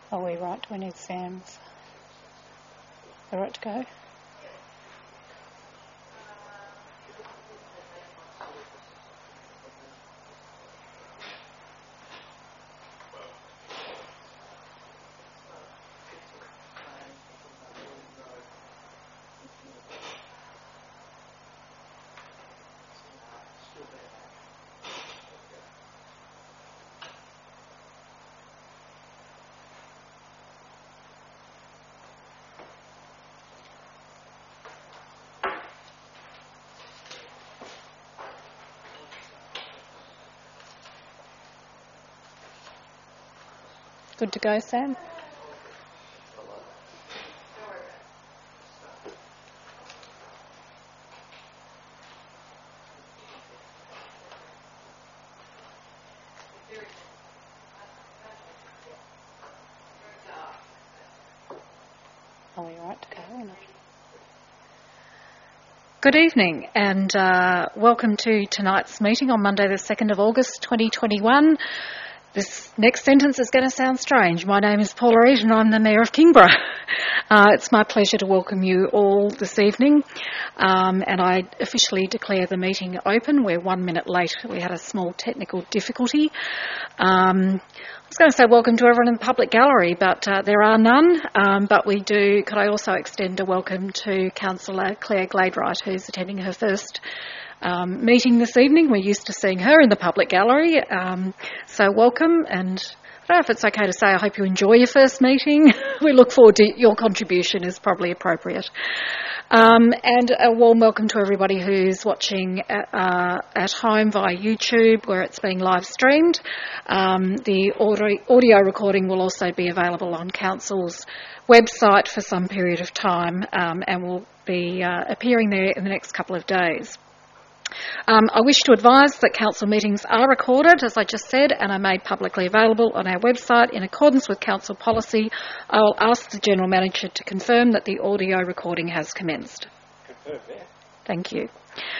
Are we right? Do we need Sam's? We're right to go? Good to go, Sam? Are we right to go or not? Good evening and welcome to tonight's meeting on Monday the 2nd of August 2021. This next sentence is going to sound strange. My name is Paula Reid and I'm the Mayor of Kingborough. It's my pleasure to welcome you all this evening and I officially declare the meeting open. We're 1 minute late. We had a small technical difficulty. I was going to say welcome to everyone in the public gallery, but there are none. But we do. Could I also extend a welcome to Councillor Claire Gladeright, who's attending her first meeting this evening. We're used to seeing her in the public gallery, so welcome. And I don't know if it's okay to say I hope you enjoy your first meeting. We look forward to your contribution is probably appropriate. And a warm welcome to everybody who's watching at home via YouTube where it's being live streamed. The audio recording will also be available on Council's website for some period of time and will be appearing there in the next couple of days. I wish to advise that council meetings are recorded, as I just said, and are made publicly available on our website. In accordance with council policy, I will ask the General Manager to confirm that the audio recording has commenced. Confirmed, yeah. Thank you.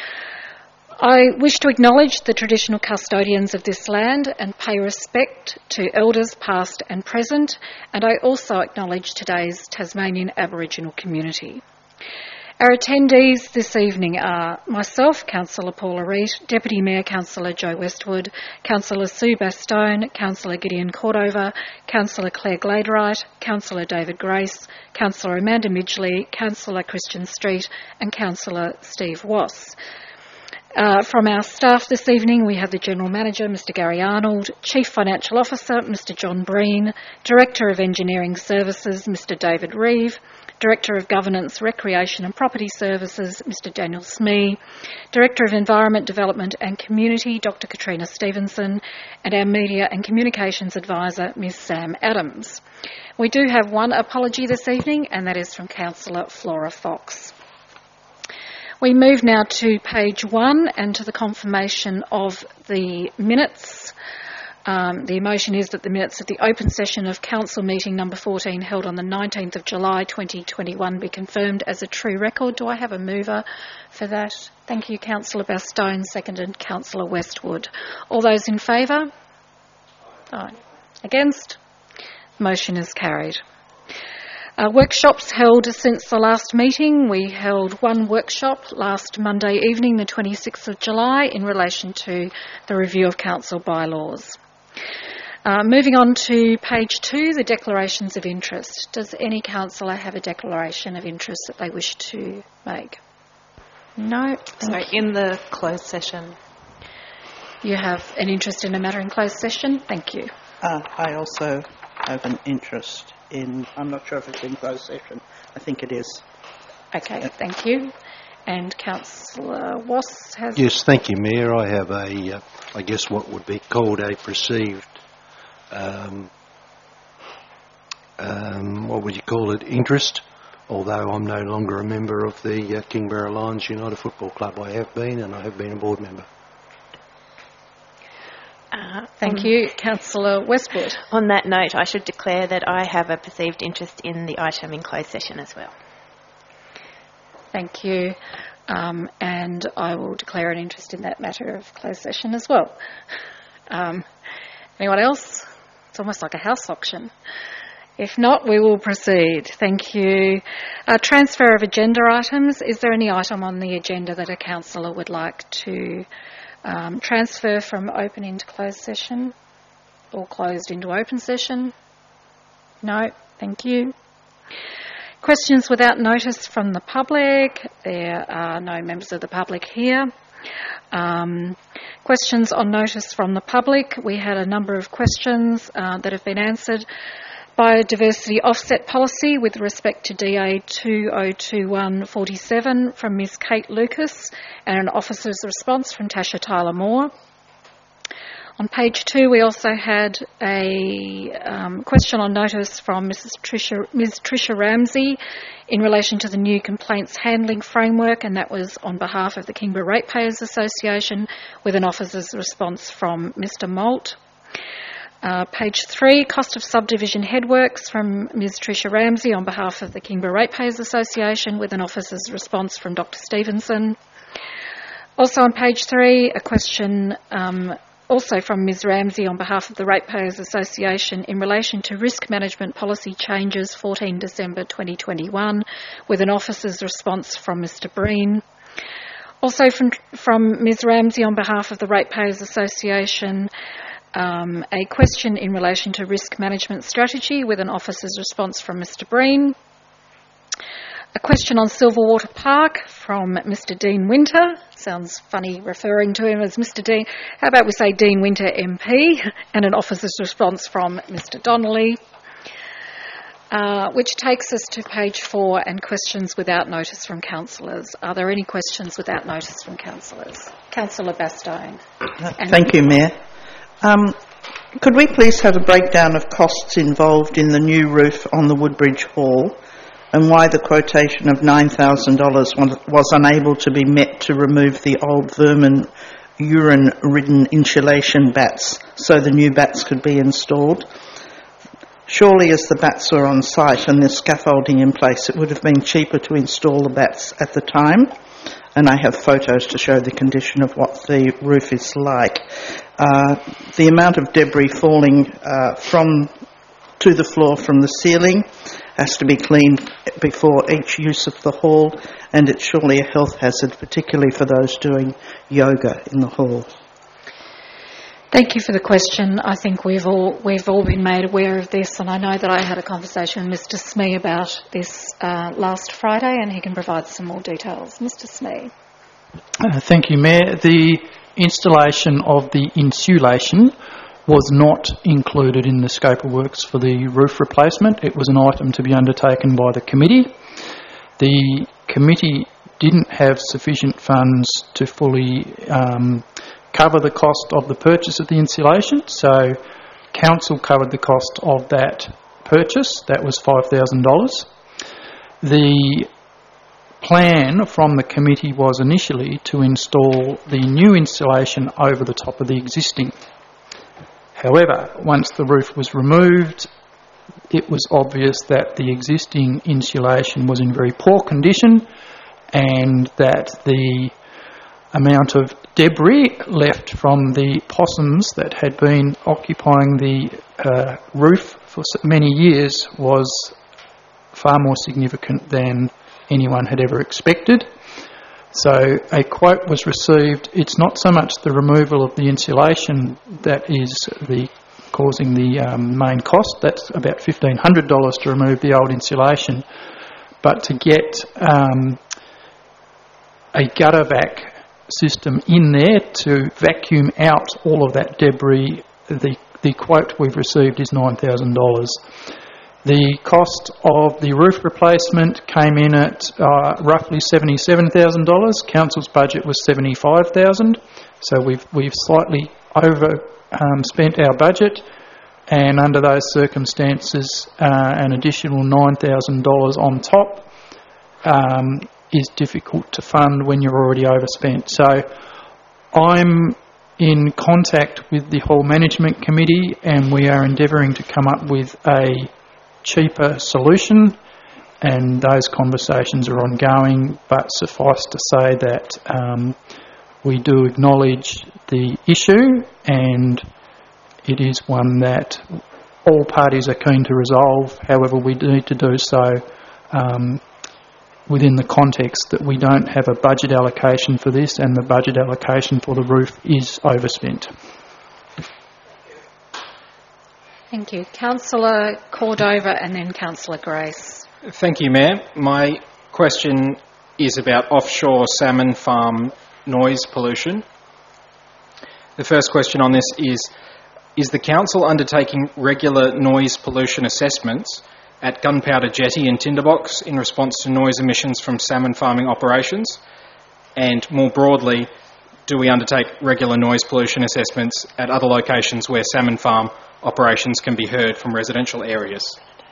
I wish to acknowledge the traditional custodians of this land and pay respect to elders past and present, and I also acknowledge today's Tasmanian Aboriginal community. Our attendees this evening are myself, Councillor Paula Reid, Deputy Mayor Councillor Joe Westwood, Councillor Sue Bastone, Councillor Gideon Cordova, Councillor Claire Gladeright, Councillor David Grace, Councillor Amanda Midgley, Councillor Christian Street and Councillor Steve Wass. From our staff this evening, we have the General Manager, Mr Gary Arnold, Chief Financial Officer, Mr John Breen, Director of Engineering Services, Mr David Reeve, Director of Governance, Recreation and Property Services, Mr Daniel Smee, Director of Environment, Development and Community, Dr Katrina Stevenson, and our Media and Communications Advisor, Ms Sam Adams. We do have one apology this evening, and that is from Councillor Flora Fox. We move now to page 1 and to the confirmation of the minutes. The motion is that the minutes of the open session of Council meeting number 14 held on the 19th of July 2021 be confirmed as a true record. Do I have a mover for that? Thank you, Councillor Bastone, seconded Councillor Westwood. All those in favour? Aye. Against? Motion is carried. Workshops held since the last meeting. We held one workshop last Monday evening, the 26th of July, in relation to the review of council bylaws. Moving on to page 2, the declarations of interest. Does any councillor have a declaration of interest that they wish to make? No? Sorry, in the closed session. You have an interest in a matter in closed session? Thank you. I also have an interest in, I'm not sure if it's in closed session. I think it is. Okay, thank you. And Councillor Wass has... Yes, thank you, Mayor. I have I guess what would be called a perceived, what would you call it, interest, although I'm no longer a member of the Kingborough Lions United Football Club. I have been, and I have been a board member. Thank you. Councillor Westwood. On that note, I should declare that I have a perceived interest in the item in closed session as well. Thank you. And I will declare an interest in that matter of closed session as well. Anyone else? It's almost like a house auction. If not, we will proceed. Thank you. Transfer of agenda items. Is there any item on the agenda that a councillor would like to transfer from open into closed session or closed into open session? No, thank you. Questions without notice from the public. There are no members of the public here. Questions on notice from the public. We had a number of questions that have been answered. Biodiversity offset policy with respect to DA 2021-47 from Ms Kate Lucas and an officer's response from Tasha Tyler Moore. On page 2, we also had a question on notice from Ms Tricia Ramsey in relation to the new complaints handling framework, and that was on behalf of the Kingborough Ratepayers Association with an officer's response from Mr Moult. Page 3, cost of subdivision headworks from Ms Tricia Ramsey on behalf of the Kingborough Ratepayers Association with an officer's response from Dr Stevenson. Also on page 3, a question also from Ms Ramsey on behalf of the Ratepayers Association in relation to risk management policy changes 14 December 2021 with an officer's response from Mr Breen. Also from Ms Ramsey on behalf of the Ratepayers Association, a question in relation to risk management strategy with an officer's response from Mr Breen. A question on Silverwater Park from Mr Dean Winter. Sounds funny referring to him as Mr Dean. How about we say Dean Winter MP, and an officer's response from Mr Donnelly. Which takes us to page 4 and questions without notice from councillors. Are there any questions without notice from councillors? Councillor Bastone. Thank you, Mayor. Could we please have a breakdown of costs involved in the new roof on the Woodbridge Hall and why the quotation of $9,000 was unable to be met to remove the old vermin urine-ridden insulation bats so the new bats could be installed? Surely as the bats were on site and the scaffolding in place, it would have been cheaper to install the bats at the time. And I have photos to show the condition of what the roof is like. The amount of debris falling to the floor from the ceiling has to be cleaned before each use of the hall, and it's surely a health hazard, particularly for those doing yoga in the hall. Thank you for the question. I think we've all been made aware of this, and I know that I had a conversation with Mr Smee about this last Friday, and he can provide some more details. Mr Smee. Thank you, Mayor. The installation of the insulation was not included in the scope of works for the roof replacement. It was an item to be undertaken by the committee. The committee didn't have sufficient funds to fully cover the cost of the purchase of the insulation, so council covered the cost of that purchase. That was $5,000. The plan from the committee was initially to install the new insulation over the top of the existing. However, once the roof was removed, it was obvious that the existing insulation was in very poor condition and that the amount of debris left from the possums that had been occupying the roof for many years was far more significant than anyone had ever expected. So a quote was received. It's not so much the removal of the insulation that is causing the main cost. That's about $1,500 to remove the old insulation. But to get a gutter vac system in there to vacuum out all of that debris, the quote we've received is $9,000. The cost of the roof replacement came in at roughly $77,000. Council's budget was $75,000, so we've slightly spent our budget, and under those circumstances, an additional $9,000 on top is difficult to fund when you're already overspent. So I'm in contact with the whole management committee, and we are endeavouring to come up with a cheaper solution, and those conversations are ongoing, but suffice to say that we do acknowledge the issue, and it is one that all parties are keen to resolve. However, we need to do so within the context that we don't have a budget allocation for this, and the budget allocation for the roof is overspent. Thank you. Councillor Cordova and then Councillor Grace. Thank you, Mayor. My question is about offshore salmon farm noise pollution. The first question on this is the Council undertaking regular noise pollution assessments at Gunpowder Jetty and Tinderbox in response to noise emissions from salmon farming operations? And more broadly, do we undertake regular noise pollution assessments at other locations where salmon farm operations can be heard from residential areas?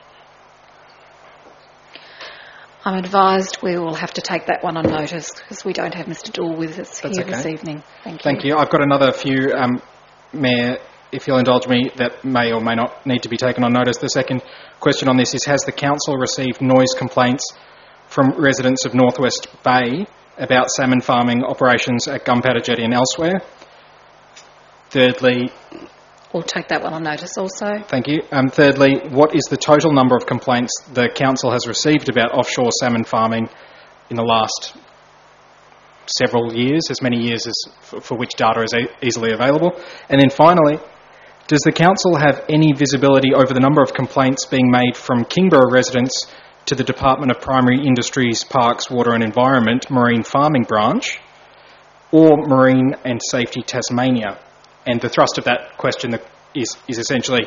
I'm advised we will have to take that one on notice because we don't have Mr Dool with us here this evening. Thank you. Thank you. I've got another few, Mayor, if you'll indulge me, that may or may not need to be taken on notice. The second question on this is, has the Council received noise complaints from residents of North West Bay about salmon farming operations at Gunpowder Jetty and elsewhere? Thirdly... We'll take that one on notice also. Thank you. Thirdly, what is the total number of complaints the Council has received about offshore salmon farming in the last several years, as many years as for which data is easily available? And then finally, does the Council have any visibility over the number of complaints being made from Kingborough residents to the Department of Primary Industries, Parks, Water and Environment Marine Farming Branch or Marine and Safety Tasmania? And the thrust of that question is essentially,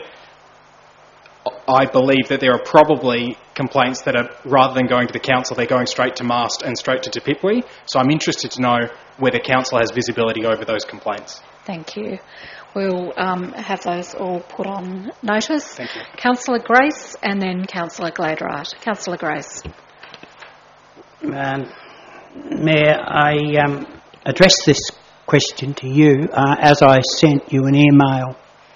I believe that there are probably complaints that are, rather than going to the Council, they're going straight to MAST and straight to Te Pipwe. So I'm interested to know whether Council has visibility over those complaints. Thank you. We'll have those all put on notice. Thank you. Councillor Grace and then Councillor Gladwright. Councillor Grace. Mayor, I address this question to you as I sent you an email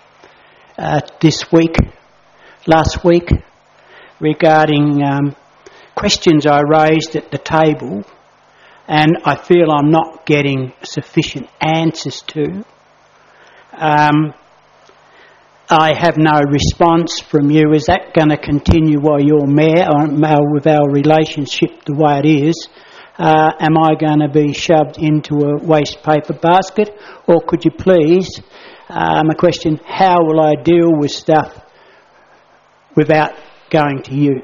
last week, regarding questions I raised at the table and I feel I'm not getting sufficient answers to. I have no response from you. Is that going to continue while you're mayor, with our relationship the way it is? Am I going to be shoved into a waste paper basket? Or could you please, a question, how will I deal with stuff without going to you?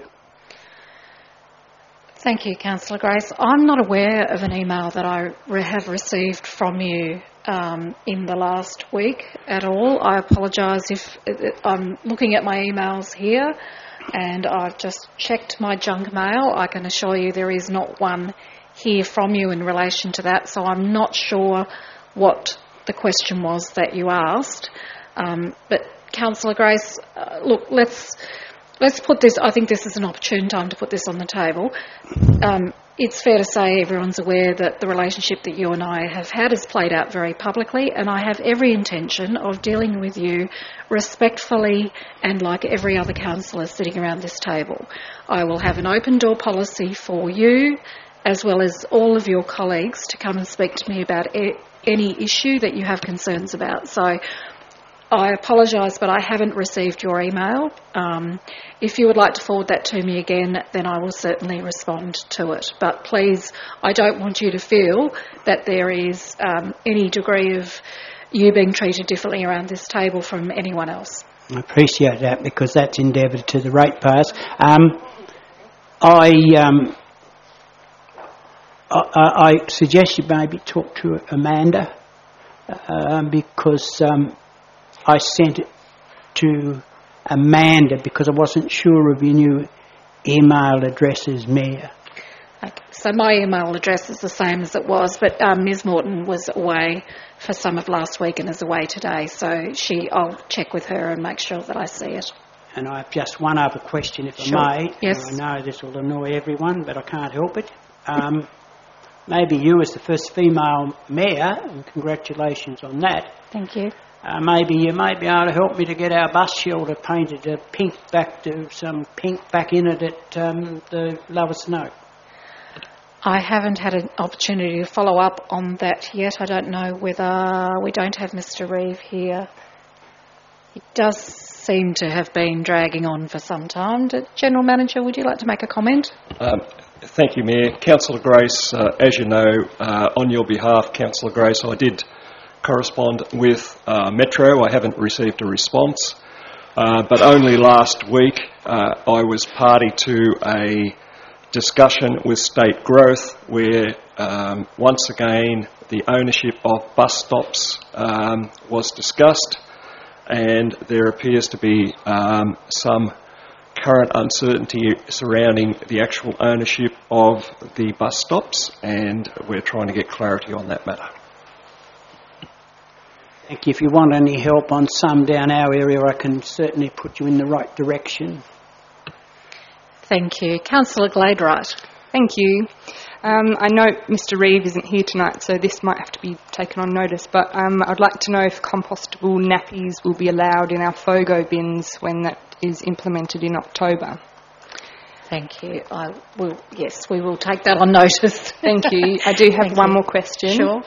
Thank you, Councillor Grace. I'm not aware of an email that I have received from you in the last week at all. I apologise if I'm looking at my emails here and I've just checked my junk mail. I can assure you there is not one here from you in relation to that, so I'm not sure what the question was that you asked. But Councillor Grace, look, let's put this, I think this is an opportune time to put this on the table. It's fair to say everyone's aware that the relationship that you and I have had has played out very publicly, and I have every intention of dealing with you respectfully and like every other councillor sitting around this table. I will have an open door policy for you as well as all of your colleagues to come and speak to me about any issue that you have concerns about. So I apologise, but I haven't received your email. If you would like to forward that to me again, then I will certainly respond to it. But please, I don't want you to feel that there is any degree of you being treated differently around this table from anyone else. I appreciate that, because that's endeavoured to the ratepayers. I suggest you maybe talk to Amanda, because I sent it to Amanda because I wasn't sure of your new email address as Mayor. Okay. So my email address is the same as it was, but Ms Morton was away for some of last week and is away today, so I'll check with her and make sure that I see it. And I have just one other question, if Sure. I may. Yes. I know this will annoy everyone, but I can't help it. Maybe you as the first female mayor, and congratulations on that. Thank you. Maybe you may be able to help me to get our bus shelter painted pink back to some pink back in it at the Lower Snow. I haven't had an opportunity to follow up on that yet. I don't know whether we don't have Mr Reeve here. It does seem to have been dragging on for some time. General Manager, would you like to make a comment? Thank you, Mayor. Councillor Grace, as you know, on your behalf, Councillor Grace, I did correspond with Metro. I haven't received a response, but only last week I was party to a discussion with State Growth where once again the ownership of bus stops was discussed, and there appears to be some current uncertainty surrounding the actual ownership of the bus stops, and we're trying to get clarity on that matter. Thank you. If you want any help on some down our area, I can certainly put you in the right direction. Thank you. Councillor Gladeright. Thank you. I know Mr Reeve isn't here tonight, so this might have to be taken on notice, but I'd like to know if compostable nappies will be allowed in our FOGO bins when that is implemented in October. Thank you. Yes, we will take that on notice. Thank you. I do have one more question. Sure.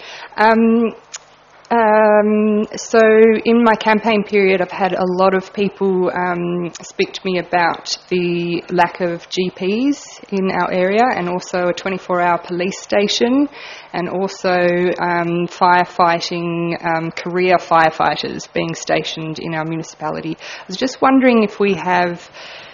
So in my campaign period, I've had a lot of people speak to me about the lack of GPs in our area, and also a 24-hour police station, and also firefighting, career firefighters being stationed in our municipality. I was just wondering if we have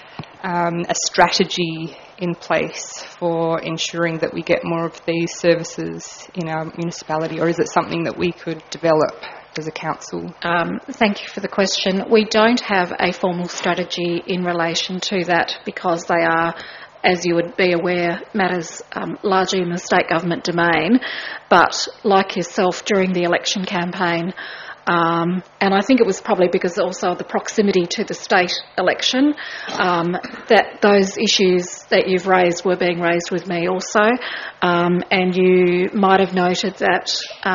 a strategy in place for ensuring that we get more of these services in our municipality, or is it something that we could develop as a council? Thank you for the question. We don't have a formal strategy in relation to that because they are, as you would be aware, matters largely in the state government domain. But like yourself, during the election campaign, and I think it was probably because also of the proximity to the state election, that those issues that you've raised were being raised with me also. And you might have noted that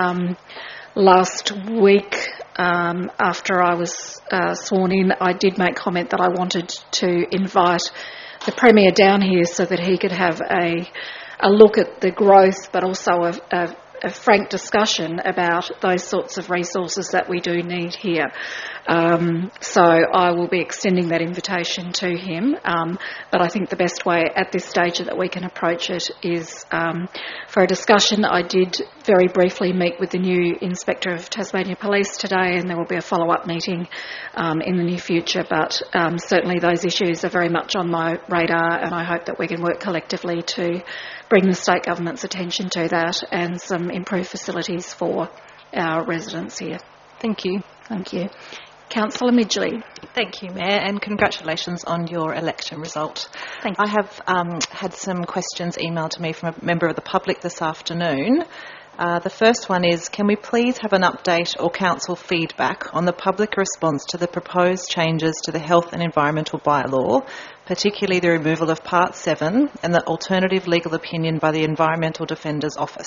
last week, after I was sworn in, I did make comment that I wanted to invite the Premier down here so that he could have a look at the growth, but also a frank discussion about those sorts of resources that we do need here. So I will be extending that invitation to him, but I think the best way at this stage that we can approach it is for a discussion. I did very briefly meet with the new Inspector of Tasmania Police today, and there will be a follow-up meeting in the near future, but certainly those issues are very much on my radar, and I hope that we can work collectively to bring the state government's attention to that and some improved facilities for our residents here. Thank you. Thank you. Councillor Midgley. Thank you, Mayor, and congratulations on your election result. Thank you. I have had some questions emailed to me from a member of the public this afternoon. The first one is, can we please have an update or council feedback on the public response to the proposed changes to the health and environmental bylaw, particularly the removal of Part 7 and the alternative legal opinion by the Environmental Defender's Office?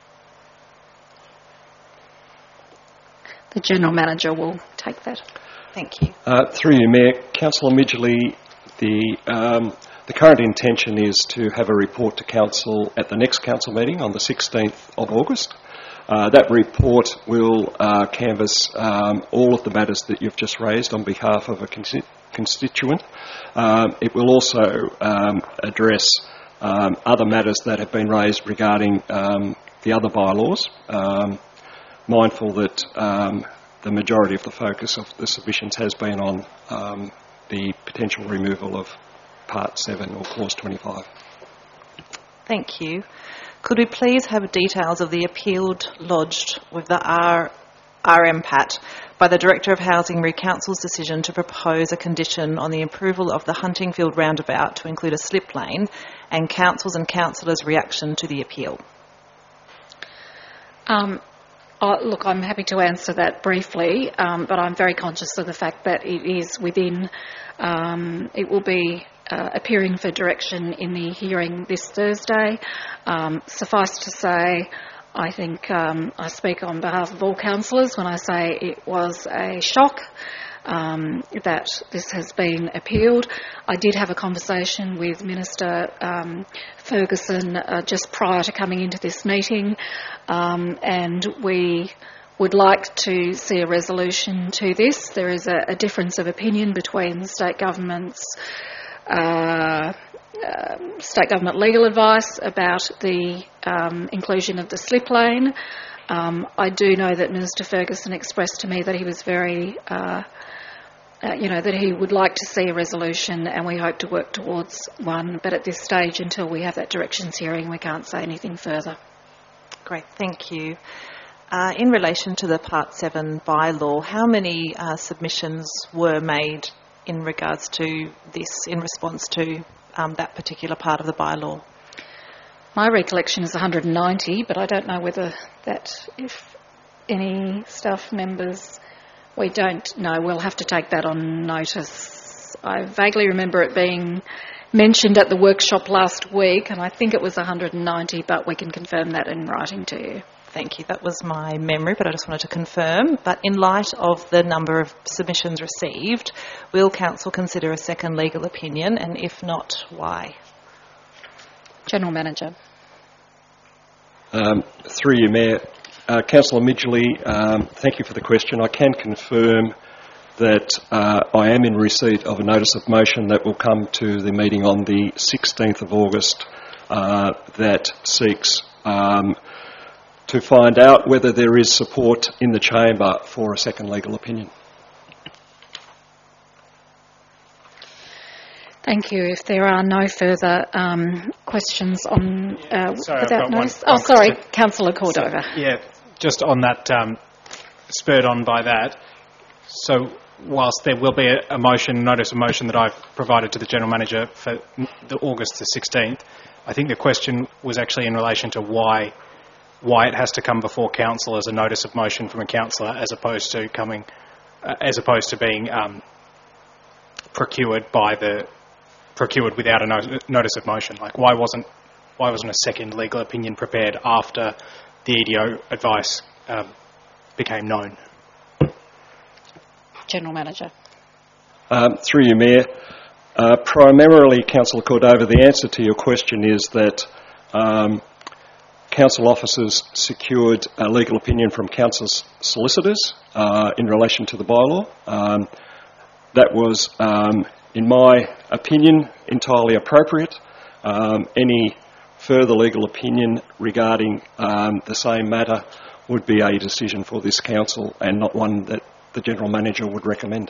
The General Manager will take that. Thank you. Through you, Mayor, Councillor Midgley, the current intention is to have a report to Council at the next Council meeting on the 16th of August. That report will canvass all of the matters that you've just raised on behalf of a constituent. It will also address other matters that have been raised regarding the other bylaws, mindful that the majority of the focus of the submissions has been on the potential removal of Part 7 or Clause 25. Thank you. Could we please have details of the appeal lodged with the RMPAT by the Director of Housing re Council's decision to propose a condition on the approval of the Huntingfield roundabout to include a slip lane, and Council's and Councillors' reaction to the appeal? Look, I'm happy to answer that briefly, but I'm very conscious of the fact that it is within, it will be appearing for direction in the hearing this Thursday. Suffice to say, I think I speak on behalf of all councillors when I say it was a shock that this has been appealed. I did have a conversation with Minister Ferguson just prior to coming into this meeting, and we would like to see a resolution to this. There is a difference of opinion between the state government legal advice about the inclusion of the slip lane. I do know that Minister Ferguson expressed to me that he was very, that he would like to see a resolution, and we hope to work towards one. But at this stage, until we have that directions hearing, we can't say anything further. Great, thank you. In relation to the Part 7 bylaw, how many submissions were made in regards to this in response to that particular part of the bylaw? My recollection is 190, but I don't know whether if any staff members, we don't know. We'll have to take that on notice. I vaguely remember it being mentioned at the workshop last week, and I think it was 190, but we can confirm that in writing to you. Thank you. That was my memory, but I just wanted to confirm. But in light of the number of submissions received, will Council consider a second legal opinion, and if not, why? General Manager. Through you, Mayor. Councillor Midgley, thank you for the question. I can confirm that I am in receipt of a notice of motion that will come to the meeting on the 16th of August that seeks to find out whether there is support in the chamber for a second legal opinion. Thank you. If there are no further questions on without notice. Oh, sorry, Councillor Cordova. Just on that, spurred on by that. So, whilst there will be a notice of motion that I've provided to the General Manager for the August the 16th, I think the question was actually in relation to why it has to come before Council as a notice of motion from a councillor, as opposed to being procured without a notice of motion. Like, why wasn't a second legal opinion prepared after the EDO advice became known? General Manager. Through you, Mayor. Primarily, Councillor Cordova, the answer to your question is that Council officers secured a legal opinion from Council's solicitors in relation to the bylaw. That was, in my opinion, entirely appropriate. Any further legal opinion regarding the same matter would be a decision for this Council and not one that the General Manager would recommend.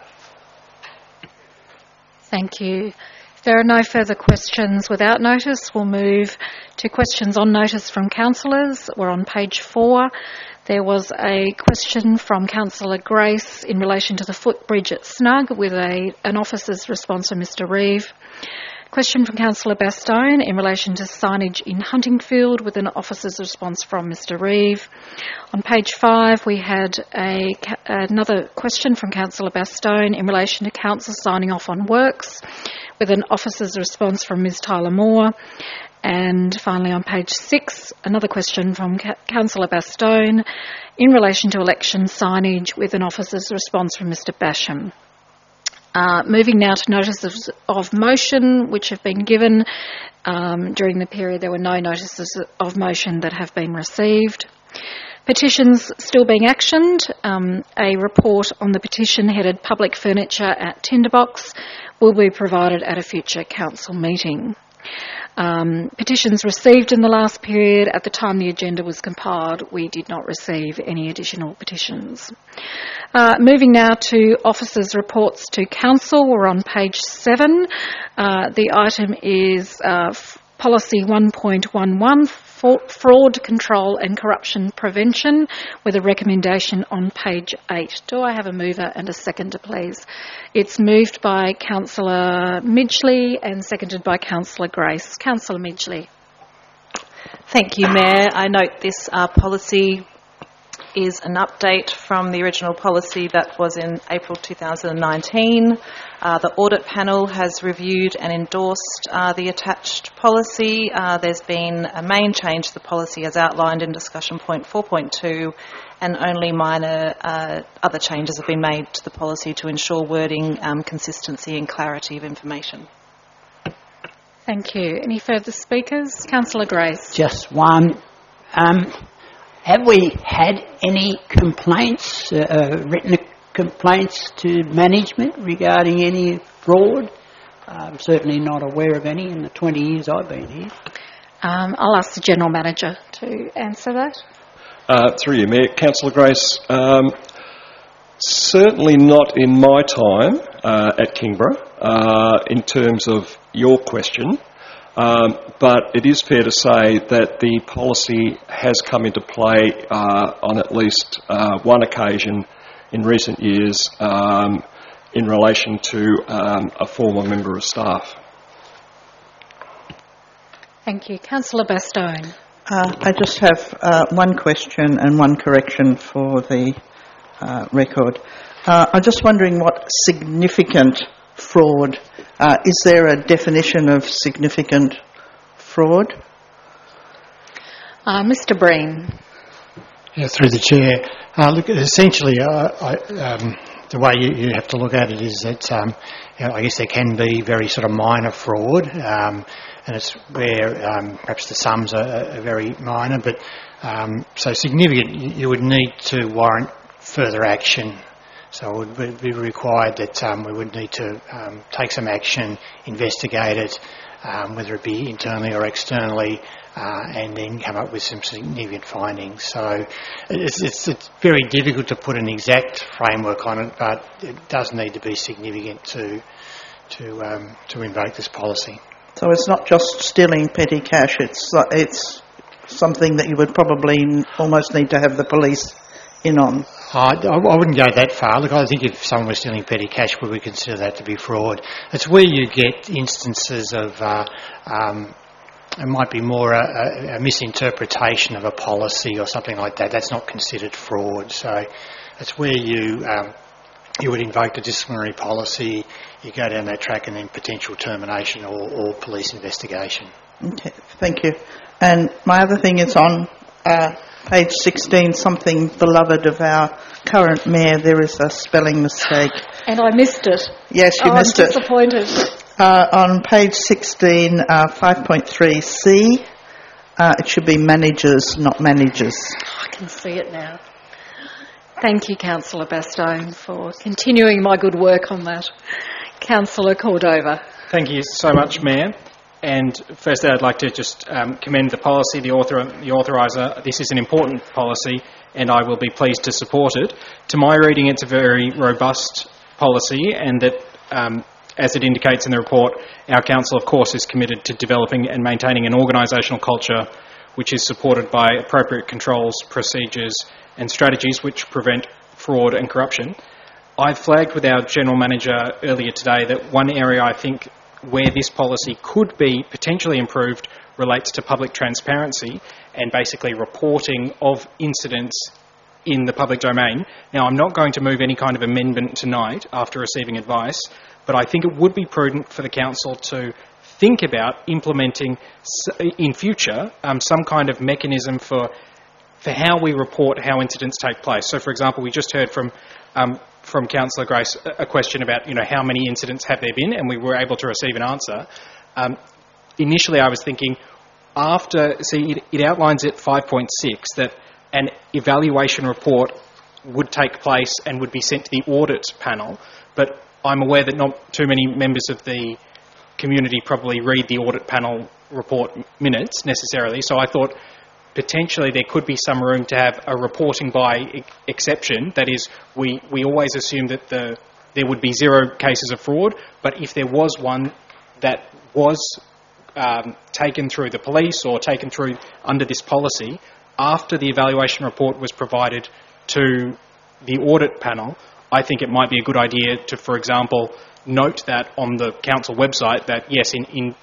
Thank you. If there are no further questions without notice, we'll move to questions on notice from councillors. We're on page 4. There was a question from Councillor Grace in relation to the footbridge at Snug with an officer's response from Mr Reeve. Question from Councillor Bastone in relation to signage in Huntingfield with an officer's response from Mr Reeve. On page 5 we had another question from Councillor Bastone in relation to council signing off on works with an officer's response from Ms Tyler Moore. And finally on page 6, another question from Councillor Bastone in relation to election signage with an officer's response from Mr Basham. Moving now to notices of motion which have been given. During the period there were no notices of motion that have been received. Petitions still being actioned. A report on the petition headed Public Furniture at Tinderbox will be provided at a future council meeting. Petitions received in the last period. At the time the agenda was compiled, we did not receive any additional petitions. Moving now to officers' reports to council. We're on page 7. The item is policy 1.11, fraud control and corruption prevention, with a recommendation on page 8. Do I have a mover and a seconder, please? It's moved by Councillor Midgley and seconded by Councillor Grace. Councillor Midgley. Thank you, Mayor. I note this policy is an update from the original policy that was in April 2019. The audit panel has reviewed and endorsed the attached policy. There's been a main change to the policy as outlined in discussion point 4.2, and only minor other changes have been made to the policy to ensure wording, consistency and clarity of information. Thank you. Any further speakers? Councillor Grace. Just one. Have we had any complaints, written complaints to management regarding any fraud? I'm certainly not aware of any in the 20 years I've been here. I'll ask the General Manager to answer that. Through you, Mayor. Councillor Grace, certainly not in my time at Kingborough in terms of your question, but it is fair to say that the policy has come into play on at least one occasion in recent years in relation to a former member of staff. Thank you. Councillor Bastone. I just have one question and one correction for the record. I'm just wondering what significant fraud, is there a definition of significant fraud? Mr. Breen. Yeah, through the Chair. Look, essentially, the way you have to look at it is that I guess there can be very sort of minor fraud, and it's where perhaps the sums are very minor, but so significant you would need to warrant further action. So it would be required that we would need to take some action, investigate it, whether it be internally or externally, and then come up with some significant findings. So it's very difficult to put an exact framework on it, but it does need to be significant to invoke this policy. So it's not just stealing petty cash, it's something that you would probably almost need to have the police in on. I wouldn't go that far. Look, I think if someone was stealing petty cash, we would consider that to be fraud. It's where you get instances of, it might be more a misinterpretation of a policy or something like that. That's not considered fraud. So it's where you would invoke the disciplinary policy, you go down that track, and then potential termination or police investigation. Okay, thank you. And my other thing is on page 16, something beloved of our current mayor, there is a spelling mistake. And I missed it. Yes, you missed it. I'm disappointed. On page 16, 5.3C, it should be managers, not managers. I can see it now. Thank you, Councillor Bastone, for continuing my good work on that. Councillor Cordova. Thank you so much, Mayor. And firstly, I'd like to just commend the policy, the authoriser. This is an important policy, and I will be pleased to support it. To my reading, it's a very robust policy, and that, as it indicates in the report, our council, of course, is committed to developing and maintaining an organisational culture which is supported by appropriate controls, procedures and strategies which prevent fraud and corruption. I flagged with our General Manager earlier today that one area I think where this policy could be potentially improved relates to public transparency and basically reporting of incidents in the public domain. Now, I'm not going to move any kind of amendment tonight after receiving advice, but I think it would be prudent for the Council to think about implementing in future some kind of mechanism for how we report how incidents take place. So, for example, we just heard from Councillor Grace a question about, how many incidents have there been, and we were able to receive an answer. Initially, I was thinking it outlines at 5.6 that an evaluation report would take place and would be sent to the audit panel, but I'm aware that not too many members of the community probably read the audit panel report minutes necessarily, so I thought potentially there could be some room to have a reporting by exception. That is, we always assume that there would be 0 cases of fraud, but if there was one that was taken through the police or taken through under this policy, after the evaluation report was provided to the audit panel, I think it might be a good idea to, for example, note that on the council website that yes,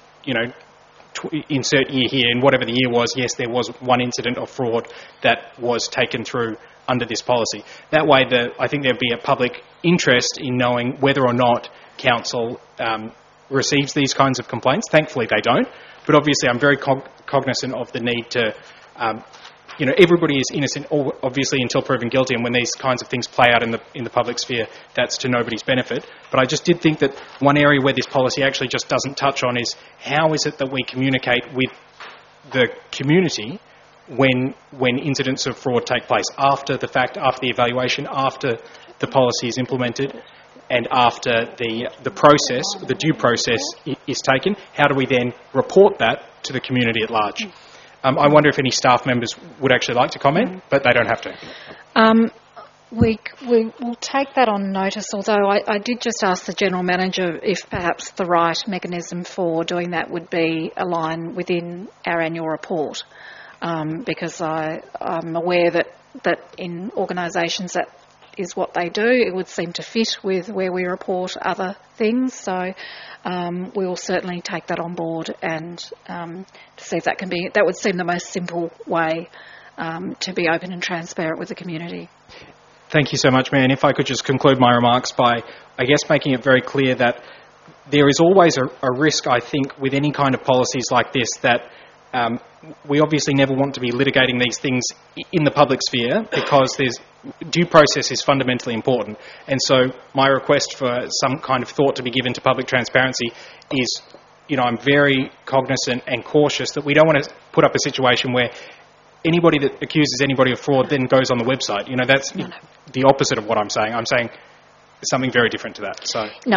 insert year here, in whatever the year was, yes, there was one incident of fraud that was taken through under this policy. That way, I think there'd be a public interest in knowing whether or not council receives these kinds of complaints. Thankfully, they don't. But obviously, I'm very cognizant of the need to, everybody is innocent, obviously, until proven guilty. And when these kinds of things play out in the public sphere, that's to nobody's benefit. But I just did think that one area where this policy actually just doesn't touch on is how is it that we communicate with the community when incidents of fraud take place, after the fact, after the evaluation, after the policy is implemented, and after the process, the due process is taken. How do we then report that to the community at large? I wonder if any staff members would actually like to comment, but they don't have to. We will take that on notice, although I did just ask the General Manager if perhaps the right mechanism for doing that would be a line within our annual report, because I'm aware that in organisations that is what they do. It would seem to fit with where we report other things, so we will certainly take that on board and see if that would seem the most simple way to be open and transparent with the community. Thank you so much, Mayor. And if I could just conclude my remarks by, I guess, making it very clear that there is always a risk, I think, with any kind of policies like this, that we obviously never want to be litigating these things in the public sphere, because due process is fundamentally important. And so my request for some kind of thought to be given to public transparency is, I'm very cognizant and cautious that we don't want to put up a situation where anybody that accuses anybody of fraud then goes on the website. That's the opposite of what I'm saying. I'm saying something very different to that. So no,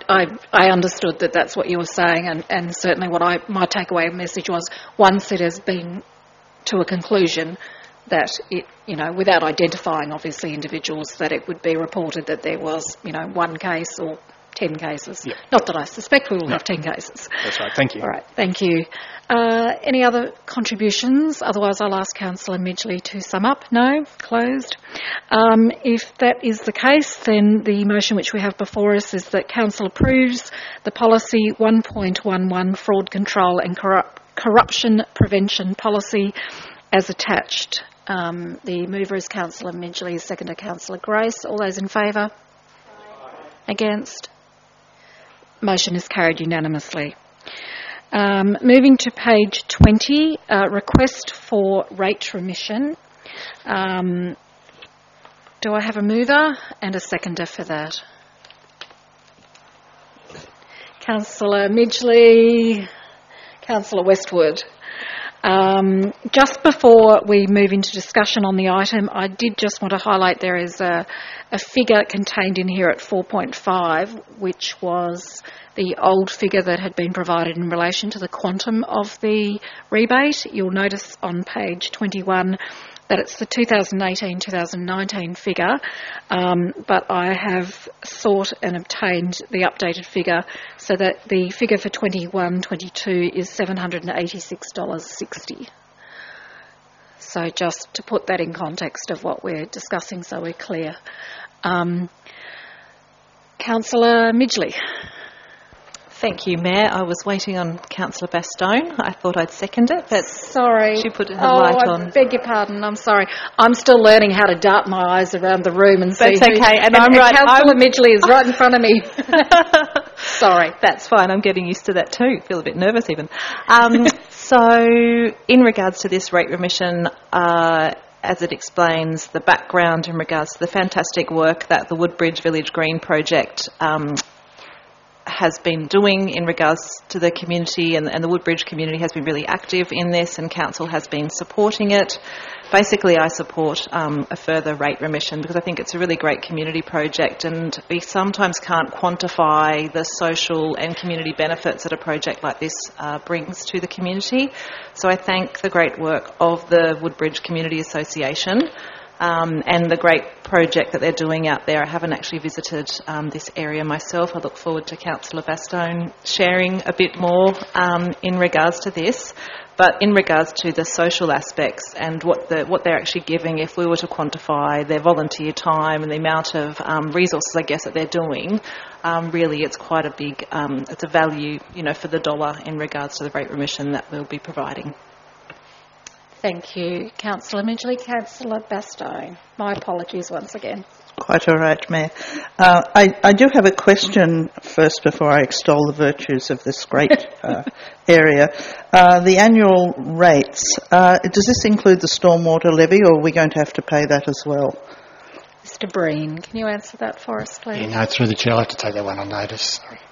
I understood that that's what you were saying, and certainly my takeaway message was, once it has been to a conclusion, that it, without identifying obviously individuals, that it would be reported that there was, one case or 10 cases. Yeah. Not that I suspect we will have 10 cases. That's right. Thank you. All right. Thank you. Any other contributions? Otherwise, I'll ask Councillor Midgley to sum up. No? Closed. If that is the case, then the motion which we have before us is that Council approves the policy 1.11 fraud control and corruption prevention policy as attached. The mover is Councillor Midgley, seconder Councillor Grace. All those in favour? Against? Motion is carried unanimously. Moving to page 20, request for rate remission. Do I have a mover and a seconder for that? Councillor Midgley, Councillor Westwood. Just before we move into discussion on the item, I did just want to highlight there is a figure contained in here at 4.5, which was the old figure that had been provided in relation to the quantum of the rebate. You'll notice on page 21 that it's the 2018-2019 figure, but I have sought and obtained the updated figure so that the figure for 21-22 is $786.60. So just to put that in context of what we're discussing so we're clear. Councillor Midgley. Thank you, Mayor. I was waiting on Councillor Bastone. I thought I'd second it, but sorry, she put her light on. I beg your pardon. I'm sorry. I'm still learning how to dart my eyes around the room and see. That's okay, and I'm right. Councillor Midgley is right in front of me. Sorry, that's fine. I'm getting used to that too. Feel a bit nervous even. So, in regards to this rate remission, as it explains the background in regards to the fantastic work that the Woodbridge Village Green project has been doing in regards to the community, and the Woodbridge community has been really active in this, and Council has been supporting it. Basically, I support a further rate remission because I think it's a really great community project, and we sometimes can't quantify the social and community benefits that a project like this brings to the community. So I thank the great work of the Woodbridge Community Association and the great project that they're doing out there. I haven't actually visited this area myself. I look forward to Councillor Bastone sharing a bit more in regards to this. But in regards to the social aspects and what they're actually giving, if we were to quantify their volunteer time and the amount of resources, I guess, that they're doing, really it's quite a big, it's a value, for the dollar in regards to the rate remission that we'll be providing. Thank you, Councillor Midgley. Councillor Bastone. My apologies once again. Quite all right, Mayor. I do have a question first before I extol the virtues of this great area. The annual rates, does this include the stormwater levy, or are we going to have to pay that as well? Mr. Breen, can you answer that for us, please? Yeah, no, through the Chair, I'll have to take that one on notice. Sorry.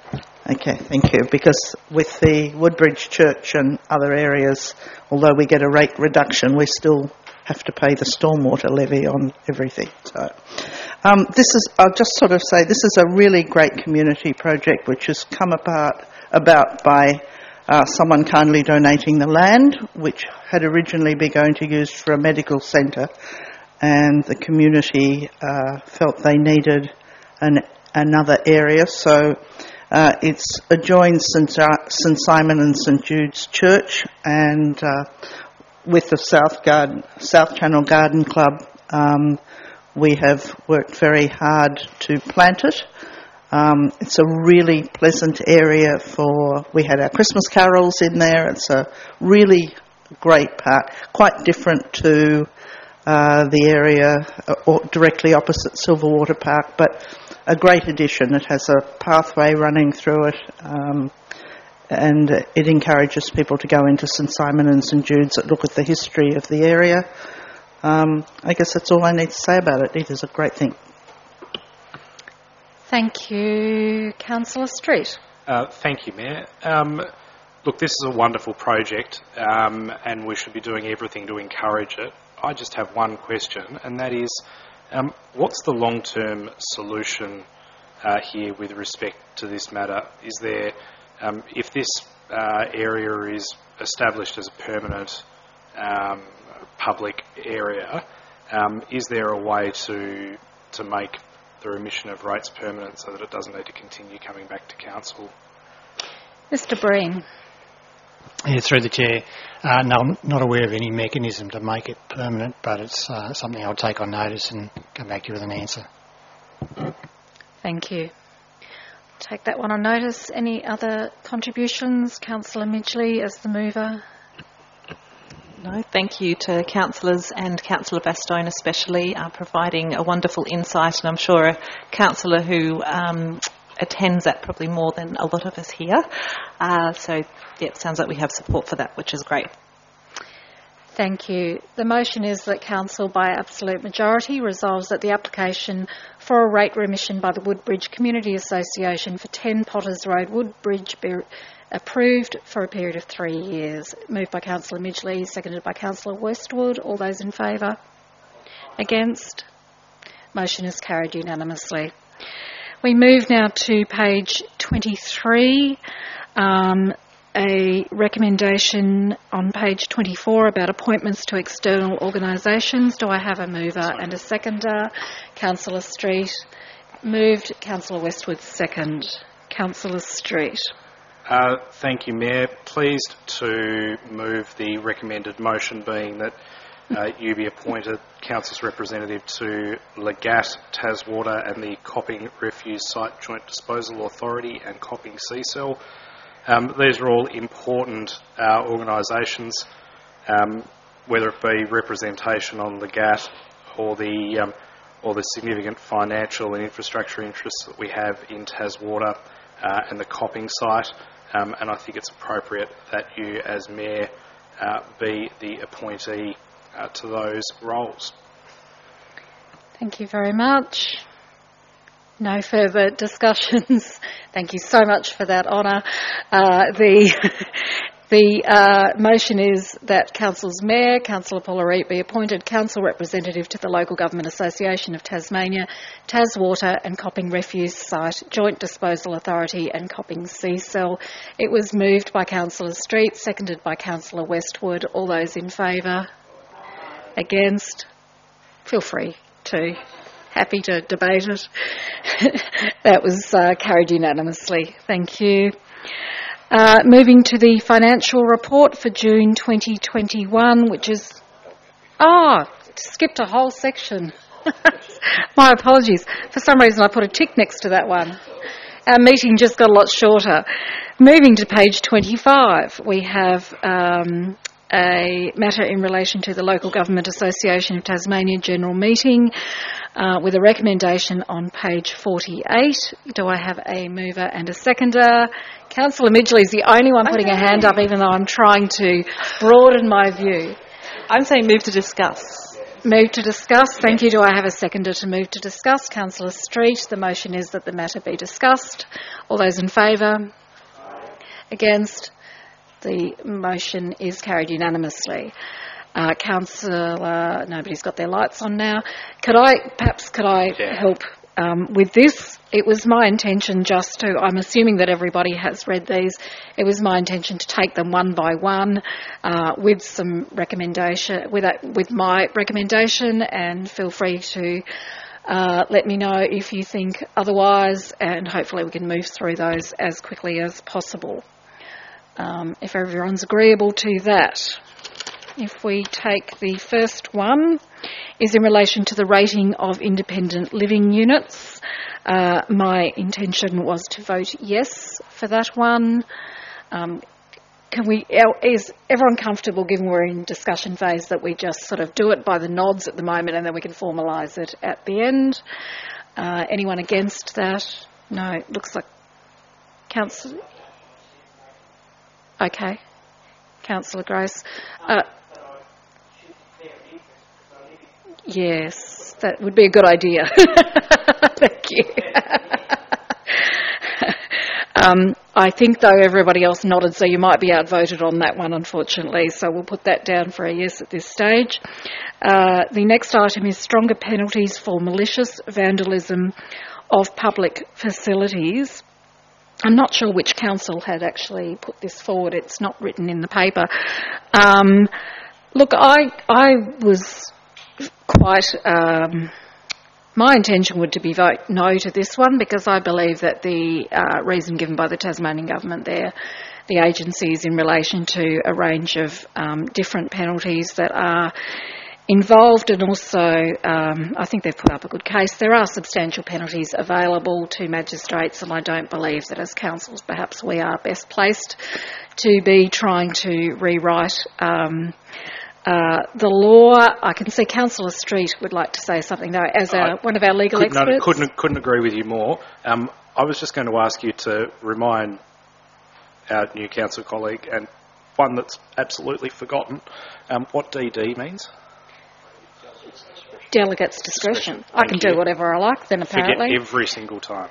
Okay, thank you. Because with the Woodbridge Church and other areas, although we get a rate reduction, we still have to pay the stormwater levy on everything. So, I'll just sort of say, this is a really great community project which has come about by someone kindly donating the land, which had originally been going to use for a medical centre, and the community felt they needed another area, so it's adjoined St Simon and St Jude's Church, and with the South Channel Garden Club, we have worked very hard to plant it. It's a really pleasant area we had our Christmas carols in there. It's a really great park, quite different to the area directly opposite Silverwater Park, but a great addition. It has a pathway running through it, and it encourages people to go into St Simon and St Jude's and look at the history of the area. I guess that's all I need to say about it. It is a great thing. Thank you. Councillor Street. Thank you, Mayor. Look, this is a wonderful project, and we should be doing everything to encourage it. I just have one question, and that is, what's the long-term solution here with respect to this matter? Is there, if this area is established as a permanent public area, is there a way to make the remission of rates permanent so that it doesn't need to continue coming back to council? Mr Breen. Yeah, through the Chair. No, I'm not aware of any mechanism to make it permanent, but it's something I'll take on notice and come back to you with an answer. Thank you. Take that one on notice. Any other contributions? Councillor Midgley as the mover. No, thank you to councillors and Councillor Bastone especially, providing a wonderful insight, and I'm sure a councillor who attends that probably more than a lot of us here. So, yeah, it sounds like we have support for that, which is great. Thank you. The motion is that Council, by absolute majority, resolves that the application for a rate remission by the Woodbridge Community Association for 10 Potters Road, Woodbridge, be approved for a period of 3 years. Moved by Councillor Midgley, seconded by Councillor Westwood. All those in favour? Against? Motion is carried unanimously. We move now to page 23. A recommendation on page 24 about appointments to external organisations. Do I have a mover and a seconder? Councillor Street moved. Councillor Westwood second. Councillor Street. Thank you, Mayor. Pleased to move the recommended motion being that you be appointed Council's representative to Legat, Taswater and the Copping Refuse Site Joint Disposal Authority and Copping Seacell. These are all important organisations, whether it be representation on Legat or the significant financial and infrastructure interests that we have in Taswater and the Copping site. And I think it's appropriate that you, as Mayor, be the appointee to those roles. Thank you very much. No further discussions. Thank you so much for that honour. The motion is that Council's Mayor, Councillor Paula Reid, be appointed Council representative to the Local Government Association of Tasmania, Taswater and Copping Refuse Site Joint Disposal Authority and Copping Seacell. It was moved by Councillor Street, seconded by Councillor Westwood. All those in favour? Against? Feel free to. Happy to debate it. That was carried unanimously. Thank you. Moving to the financial report for June 2021, which is... skipped a whole section. My apologies. For some reason I put a tick next to that one. Our meeting just got a lot shorter. Moving to page 25, we have a matter in relation to the Local Government Association of Tasmania General Meeting with a recommendation on page 48. Do I have a mover and a seconder? Councillor Midgley is the only one putting a hand up, even though I'm trying to broaden my view. I'm saying move to discuss. Move to discuss. Thank you. Do I have a seconder to move to discuss? Councillor Street. The motion is that the matter be discussed. All those in favour? Against? The motion is carried unanimously. Councillor, nobody's got their lights on now. Could I help with this? It was my intention I'm assuming that everybody has read these. It was my intention to take them one by one with some recommendation, with my recommendation, and feel free to let me know if you think otherwise, and hopefully we can move through those as quickly as possible. If everyone's agreeable to that. If we take the first one, is in relation to the rating of independent living units. My intention was to vote yes for that one. Is everyone comfortable, given we're in discussion phase, that we just sort of do it by the nods at the moment and then we can formalise it at the end? Anyone against that? No, it looks like Councillor... Okay. Councillor Grace. Yes, that would be a good idea. Thank you. I think, though, everybody else nodded, so you might be outvoted on that one, unfortunately, so we'll put that down for a yes at this stage. The next item is stronger penalties for malicious vandalism of public facilities. I'm not sure which council had actually put this forward. It's not written in the paper. Look, I was quite... my intention would to be vote no to this one, because I believe that the reason given by the Tasmanian government there, the agencies in relation to a range of different penalties that are involved, and also I think they've put up a good case. There are substantial penalties available to magistrates, and I don't believe that as councils perhaps we are best placed to be trying to rewrite the law. I can see Councillor Street would like to say something, though, as one of our legal experts. Couldn't agree with you more. I was just going to ask you to remind our new council colleague, and one that's absolutely forgotten, what DD means. Delegate's discretion. I can do whatever I like then, apparently. Forget every single time.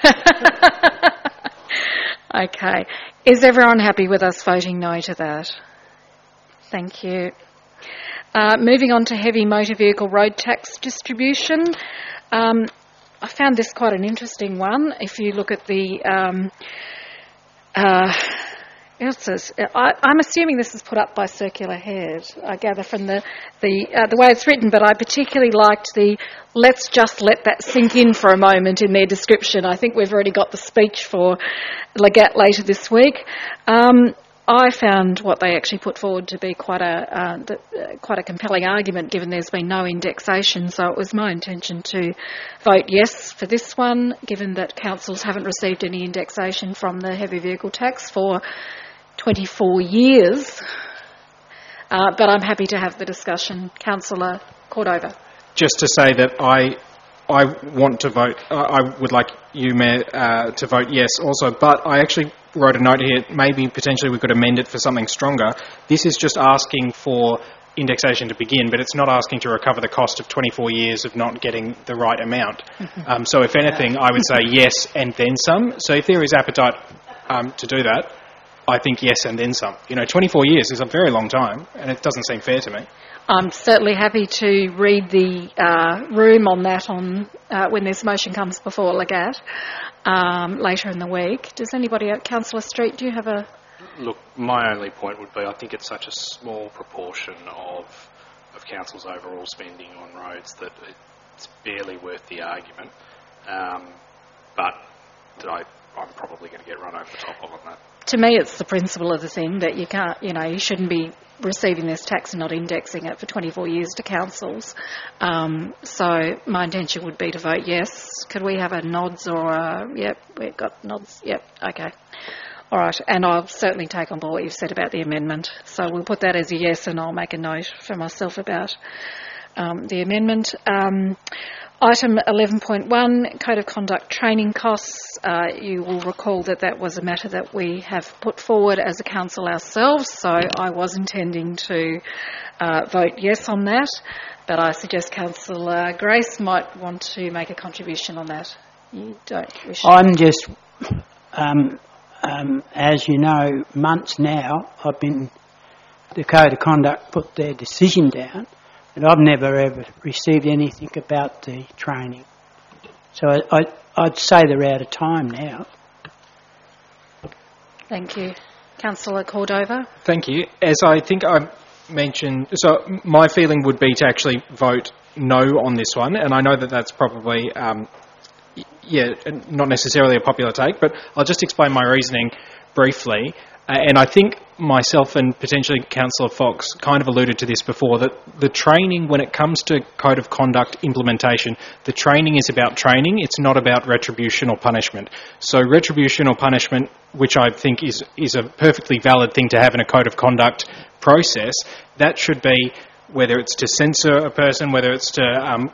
Okay. Is everyone happy with us voting no to that? Thank you. Moving on to heavy motor vehicle road tax distribution. I found this quite an interesting one. If you look at the... I'm assuming this is put up by Circular Head, I gather from the way it's written, but I particularly liked the let's just let that sink in for a moment in their description. I think we've already got the speech for Legat later this week. I found what they actually put forward to be quite a compelling argument, given there's been no indexation. So it was my intention to vote yes for this one, given that councils haven't received any indexation from the heavy vehicle tax for 24 years. But I'm happy to have the discussion. Councillor Cordova. Just to say that I want to vote. I would like you, Mayor, to vote yes also, but I actually wrote a note here, maybe potentially we could amend it for something stronger. This is just asking for indexation to begin, but it's not asking to recover the cost of 24 years of not getting the right amount. So if anything, I would say yes and then some. So if there is appetite to do that, I think yes and then some. 24 years is a very long time, and it doesn't seem fair to me. I'm certainly happy to read the room on that when this motion comes before Legat later in the week. Does anybody, Councillor Street, do you have a... Look, my only point would be I think it's such a small proportion of council's overall spending on roads that it's barely worth the argument. But I'm probably going to get run over the top of on that. To me, it's the principle of the thing that you can't, you shouldn't be receiving this tax and not indexing it for 24 years to councils. So my intention would be to vote yes. Could we have a nods or a, yep, we've got nods, yep, okay. All right, and I'll certainly take on board what you've said about the amendment. So we'll put that as a yes, and I'll make a note for myself about the amendment. Item 11.1, Code of Conduct training costs. You will recall that that was a matter that we have put forward as a council ourselves, so I was intending to vote yes on that, but I suggest Councillor Grace might want to make a contribution on that. You don't wish to? I'm just, as you know, months now, the Code of Conduct put their decision down, and I've never ever received anything about the training. So I'd say they're out of time now. Thank you. Councillor Cordova? Thank you. As I think I mentioned, so my feeling would be to actually vote no on this one, and I know that that's probably, not necessarily a popular take, but I'll just explain my reasoning briefly. And I think myself and potentially Councillor Fox kind of alluded to this before, that the training, when it comes to Code of Conduct implementation, the training is about training, it's not about retribution or punishment. So retribution or punishment, which I think is a perfectly valid thing to have in a Code of Conduct process, that should be, whether it's to censor a person, whether it's to,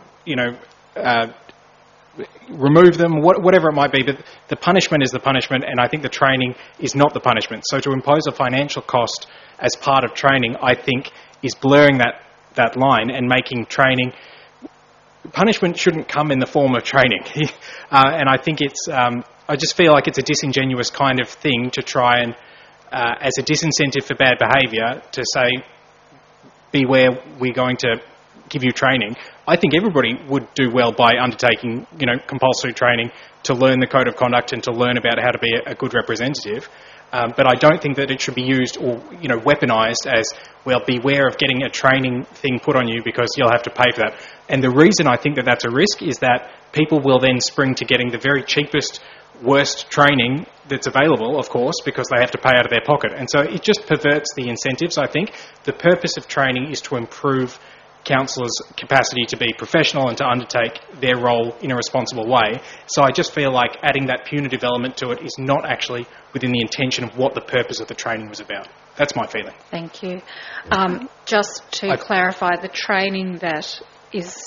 remove them, whatever it might be, but the punishment is the punishment, and I think the training is not the punishment. So to impose a financial cost as part of training, I think, is blurring that line and making training... Punishment shouldn't come in the form of training. And I think it's... I just feel like it's a disingenuous kind of thing to try and, as a disincentive for bad behaviour, to say, beware, we're going to give you training. I think everybody would do well by undertaking, compulsory training to learn the Code of Conduct and to learn about how to be a good representative. But I don't think that it should be used or, weaponised as, well, beware of getting a training thing put on you because you'll have to pay for that. And the reason I think that that's a risk is that people will then spring to getting the very cheapest, worst training that's available, of course, because they have to pay out of their pocket. And so it just perverts the incentives, I think. The purpose of training is to improve councillors' capacity to be professional and to undertake their role in a responsible way. So I just feel like adding that punitive element to it is not actually within the intention of what the purpose of the training was about. That's my feeling. Thank you. Just to clarify, the training that is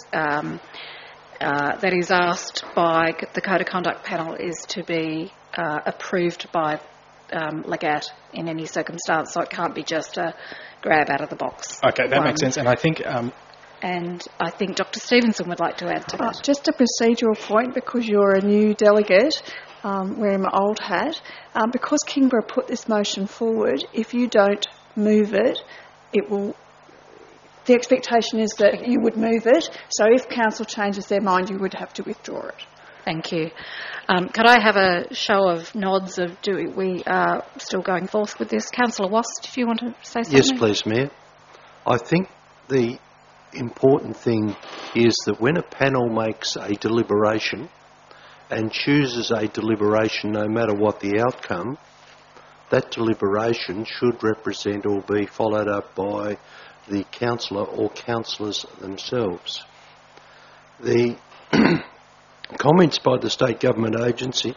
asked by the Code of Conduct panel is to be approved by Legat in any circumstance, so it can't be just a grab out of the box. Okay, that makes sense. And I think... And I think Dr Stevenson would like to add to that. Just a procedural point, because you're a new delegate, wearing my old hat. Because Kingborough put this motion forward, if you don't move it, the expectation is that you would move it. So if council changes their mind, you would have to withdraw it. Thank you. Could I have a show of nods of do we are still going forth with this? Councillor Wast, if you want to say something. Yes, please, Mayor. I think the important thing is that when a panel makes a deliberation and chooses a deliberation no matter what the outcome, that deliberation should represent or be followed up by the councillor or councillors themselves. The comments by the state government agency,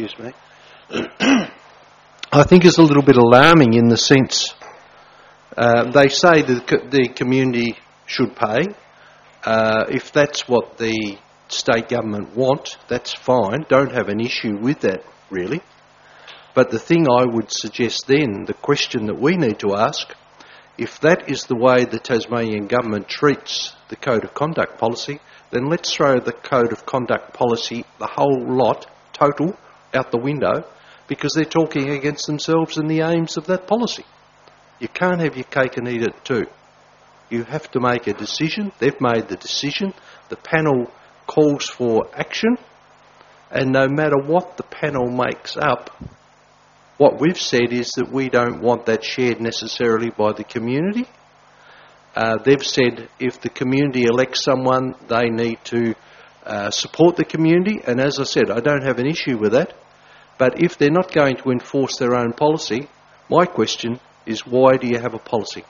I think is a little bit alarming in the sense they say that the community should pay. If that's what the state government want, that's fine. Don't have an issue with that, really. But the thing I would suggest then, the question that we need to ask, if that is the way the Tasmanian government treats the Code of Conduct policy, then let's throw the Code of Conduct policy, the whole lot, total, out the window, because they're talking against themselves and the aims of that policy. You can't have your cake and eat it too. You have to make a decision. They've made the decision. The panel calls for action. And no matter what the panel makes up, what we've said is that we don't want that shared necessarily by the community. They've said if the community elects someone, they need to support the community. And as I said, I don't have an issue with that. But if they're not going to enforce their own policy, my question is, why do you have a policy?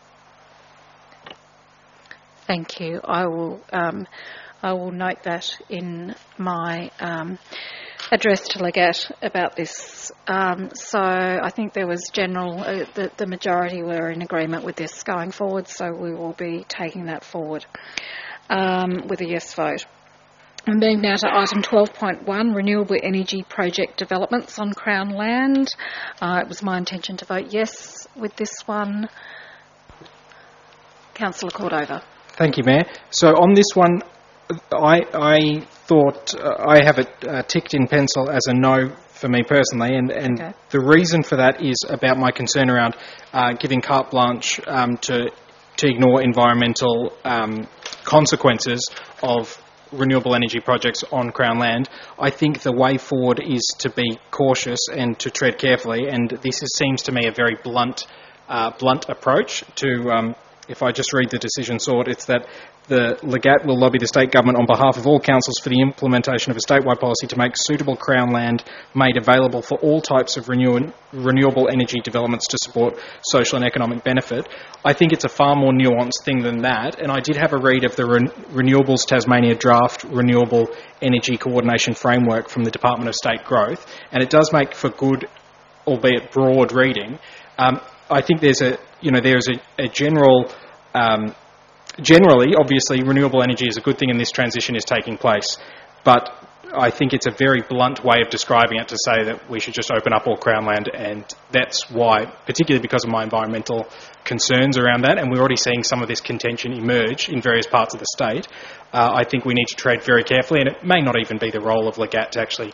Thank you. I will note that in my address to Legat about this. So I think there was the majority were in agreement with this going forward, so we will be taking that forward with a yes vote. We move now to item 12.1, renewable energy project developments on Crown land. It was my intention to vote yes with this one. Councillor Cordova. Thank you, Mayor. So on this one, I thought I have it ticked in pencil as a no for me personally, and okay. The reason for that is about my concern around giving carte blanche to ignore environmental consequences of renewable energy projects on Crown land. I think the way forward is to be cautious and to tread carefully, and this seems to me a very blunt approach to, if I just read the decision sought, it's that the Legat will lobby the state government on behalf of all councils for the implementation of a statewide policy to make suitable Crown land made available for all types of renewable energy developments to support social and economic benefit. I think it's a far more nuanced thing than that, and I did have a read of the Renewables Tasmania draft renewable energy coordination framework from the Department of State Growth, and it does make for good, albeit broad, reading. I think there's a general. Generally, obviously, renewable energy is a good thing and this transition is taking place, but I think it's a very blunt way of describing it to say that we should just open up all Crown land, and that's why, particularly because of my environmental concerns around that, and we're already seeing some of this contention emerge in various parts of the state, I think we need to tread very carefully, and it may not even be the role of Legat to actually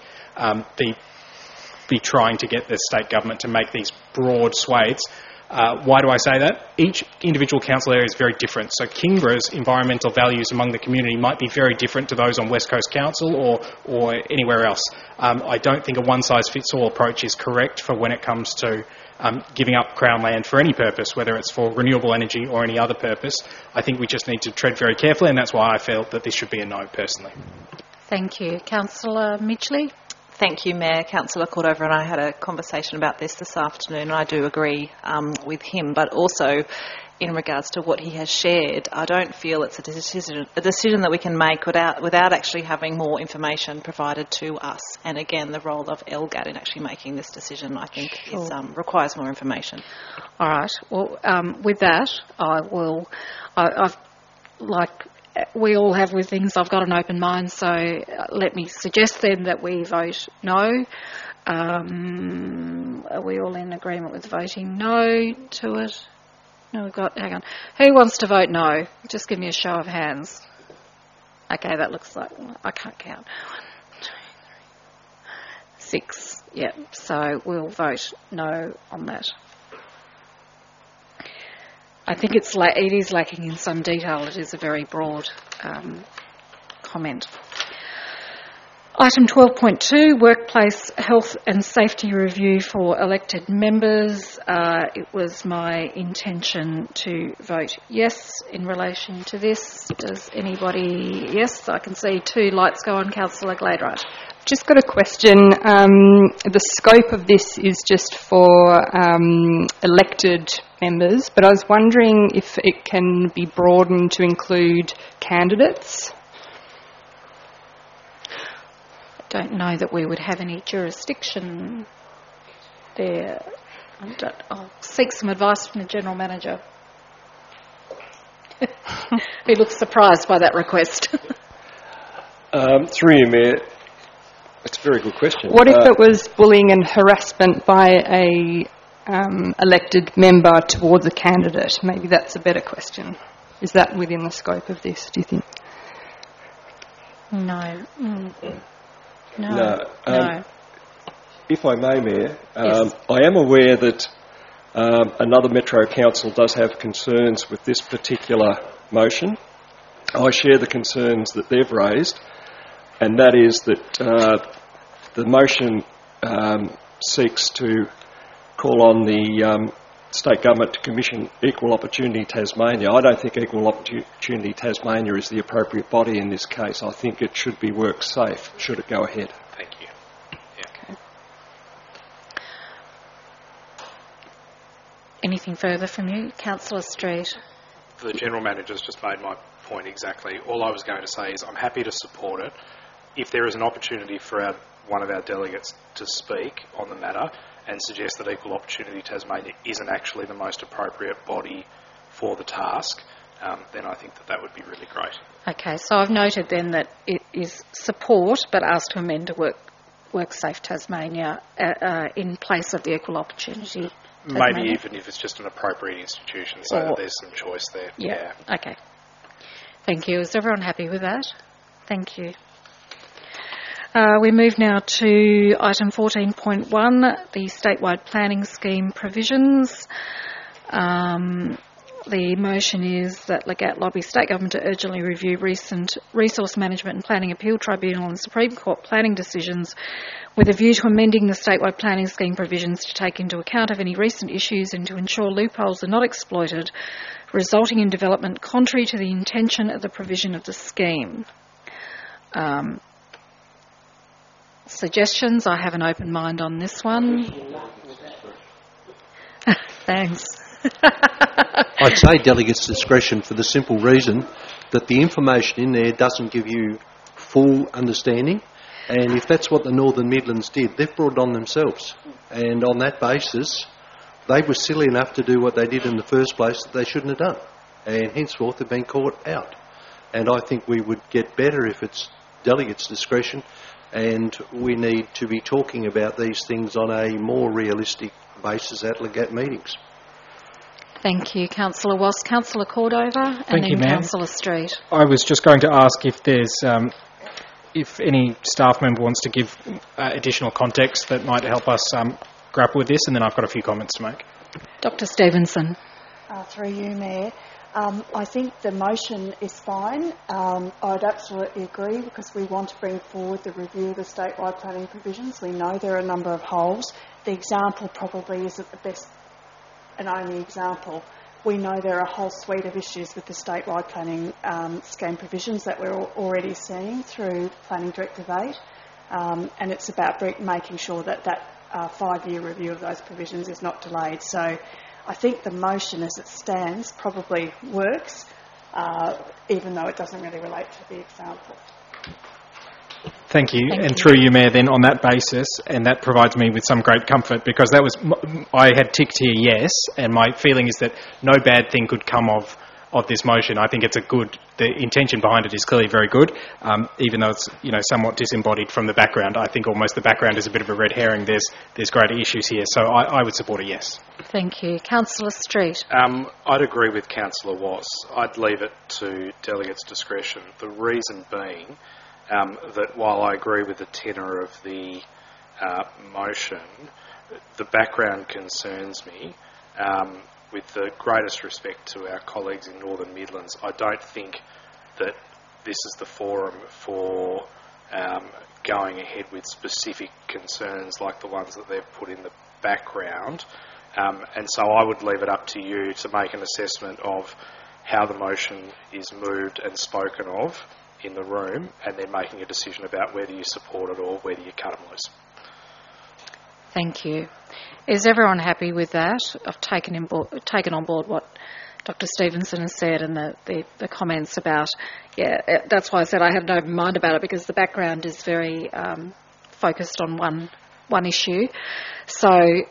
be trying to get the state government to make these broad swathes. Why do I say that? Each individual council area is very different. So Kingborough's environmental values among the community might be very different to those on West Coast Council or anywhere else. I don't think a one-size-fits-all approach is correct for when it comes to giving up Crown land for any purpose, whether it's for renewable energy or any other purpose. I think we just need to tread very carefully, and that's why I feel that this should be a no, personally. Thank you. Councillor Midgley? Thank you, Mayor. Councillor Cordova and I had a conversation about this afternoon, and I do agree with him, but also in regards to what he has shared, I don't feel it's a decision that we can make without actually having more information provided to us. And again, the role of LGAT in actually making this decision, I think, requires more information. All right. Well, with that, we all have with things, I've got an open mind, so let me suggest then that we vote no. Are we all in agreement with voting no to it? No, hang on. Who wants to vote no? Just give me a show of hands. Okay, that looks like, I can't count. 1, 2, 3, 6. Yeah, so we'll vote no on that. I think it is lacking in some detail. It is a very broad comment. Item 12.2, Workplace Health and Safety Review for elected members. It was my intention to vote yes in relation to this. Does anybody... Yes, I can see 2 lights go on. Councillor Gladwright. Just got a question. The scope of this is just for elected members, but I was wondering if it can be broadened to include candidates. I don't know that we would have any jurisdiction there. I'll seek some advice from the General Manager. He looks surprised by that request. Through you, Mayor. That's a very good question. What if it was bullying and harassment by a elected member towards a candidate? Maybe that's a better question. Is that within the scope of this, do you think? No. No. If I may, Mayor, yes. I am aware that another Metro Council does have concerns with this particular motion. I share the concerns that they've raised, and that is that the motion seeks to call on the state government to commission Equal Opportunity Tasmania. I don't think Equal Opportunity Tasmania is the appropriate body in this case. I think it should be WorkSafe, should it go ahead. Thank you. Okay. Anything further from you? Councillor Street. The General Manager's just made my point exactly. All I was going to say is I'm happy to support it. If there is an opportunity for one of our delegates to speak on the matter and suggest that Equal Opportunity Tasmania isn't actually the most appropriate body for the task, then I think that would be really great. Okay, so I've noted then that is support, but ask to amend to WorkSafe Tasmania in place of the Equal Opportunity Tasmania. Maybe even if it's just an appropriate institution, so that there's some choice there. Yeah. Okay. Thank you. Is everyone happy with that? Thank you. We move now to item 14.1, the statewide planning scheme provisions. The motion is that Legat lobby state government to urgently review recent Resource Management and Planning Appeal Tribunal and Supreme Court planning decisions with a view to amending the statewide planning scheme provisions to take into account of any recent issues and to ensure loopholes are not exploited, resulting in development contrary to the intention of the provision of the scheme. Suggestions? I have an open mind on this one. Thanks. I'd say delegates' discretion for the simple reason that the information in there doesn't give you full understanding, and if that's what the Northern Midlands did, they've brought it on themselves. And on that basis, they were silly enough to do what they did in the first place that they shouldn't have done, and henceforth have been caught out. And I think we would get better if it's delegates' discretion, and we need to be talking about these things on a more realistic basis at Legat meetings. Thank you, Councillor Wass. Councillor Cordova and then Councillor Street. I was just going to ask if there's, if any staff member wants to give additional context that might help us grapple with this, and then I've got a few comments to make. Dr. Stevenson. Through you, Mayor. I think the motion is fine. I'd absolutely agree because we want to bring forward the review of the statewide planning provisions. We know there are a number of holes. The example probably isn't the best and only example. We know there are a whole suite of issues with the statewide planning scheme provisions that we're already seeing through Planning Directive 8, and it's about making sure that that 5-year review of those provisions is not delayed. So I think the motion as it stands probably works, even though it doesn't really relate to the example. Thank you. And through you, Mayor, then on that basis, and that provides me with some great comfort because that was, I had ticked here yes, and my feeling is that no bad thing could come of this motion. I think it's a good, the intention behind it is clearly very good, even though it's, somewhat disembodied from the background. I think almost the background is a bit of a red herring. There's greater issues here, so I would support a yes. Thank you. Councillor Street. I'd agree with Councillor Wass. I'd leave it to delegates' discretion. The reason being that while I agree with the tenor of the motion, the background concerns me. With the greatest respect to our colleagues in Northern Midlands, I don't think that this is the forum for going ahead with specific concerns like the ones that they've put in the background. And so I would leave it up to you to make an assessment of how the motion is moved and spoken of in the room, and then making a decision about whether you support it or whether you cut them loose. Thank you. Is everyone happy with that? I've taken on board what Dr. Stevenson has said and the comments about, that's why I said I had an open mind about it, because the background is very focused on one issue. So,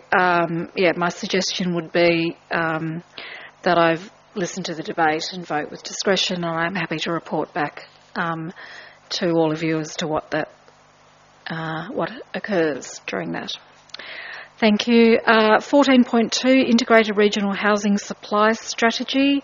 my suggestion would be that I've listened to the debate and vote with discretion, and I'm happy to report back to all of you as to what occurs during that. Thank you. 14.2, Integrated Regional Housing Supply Strategy.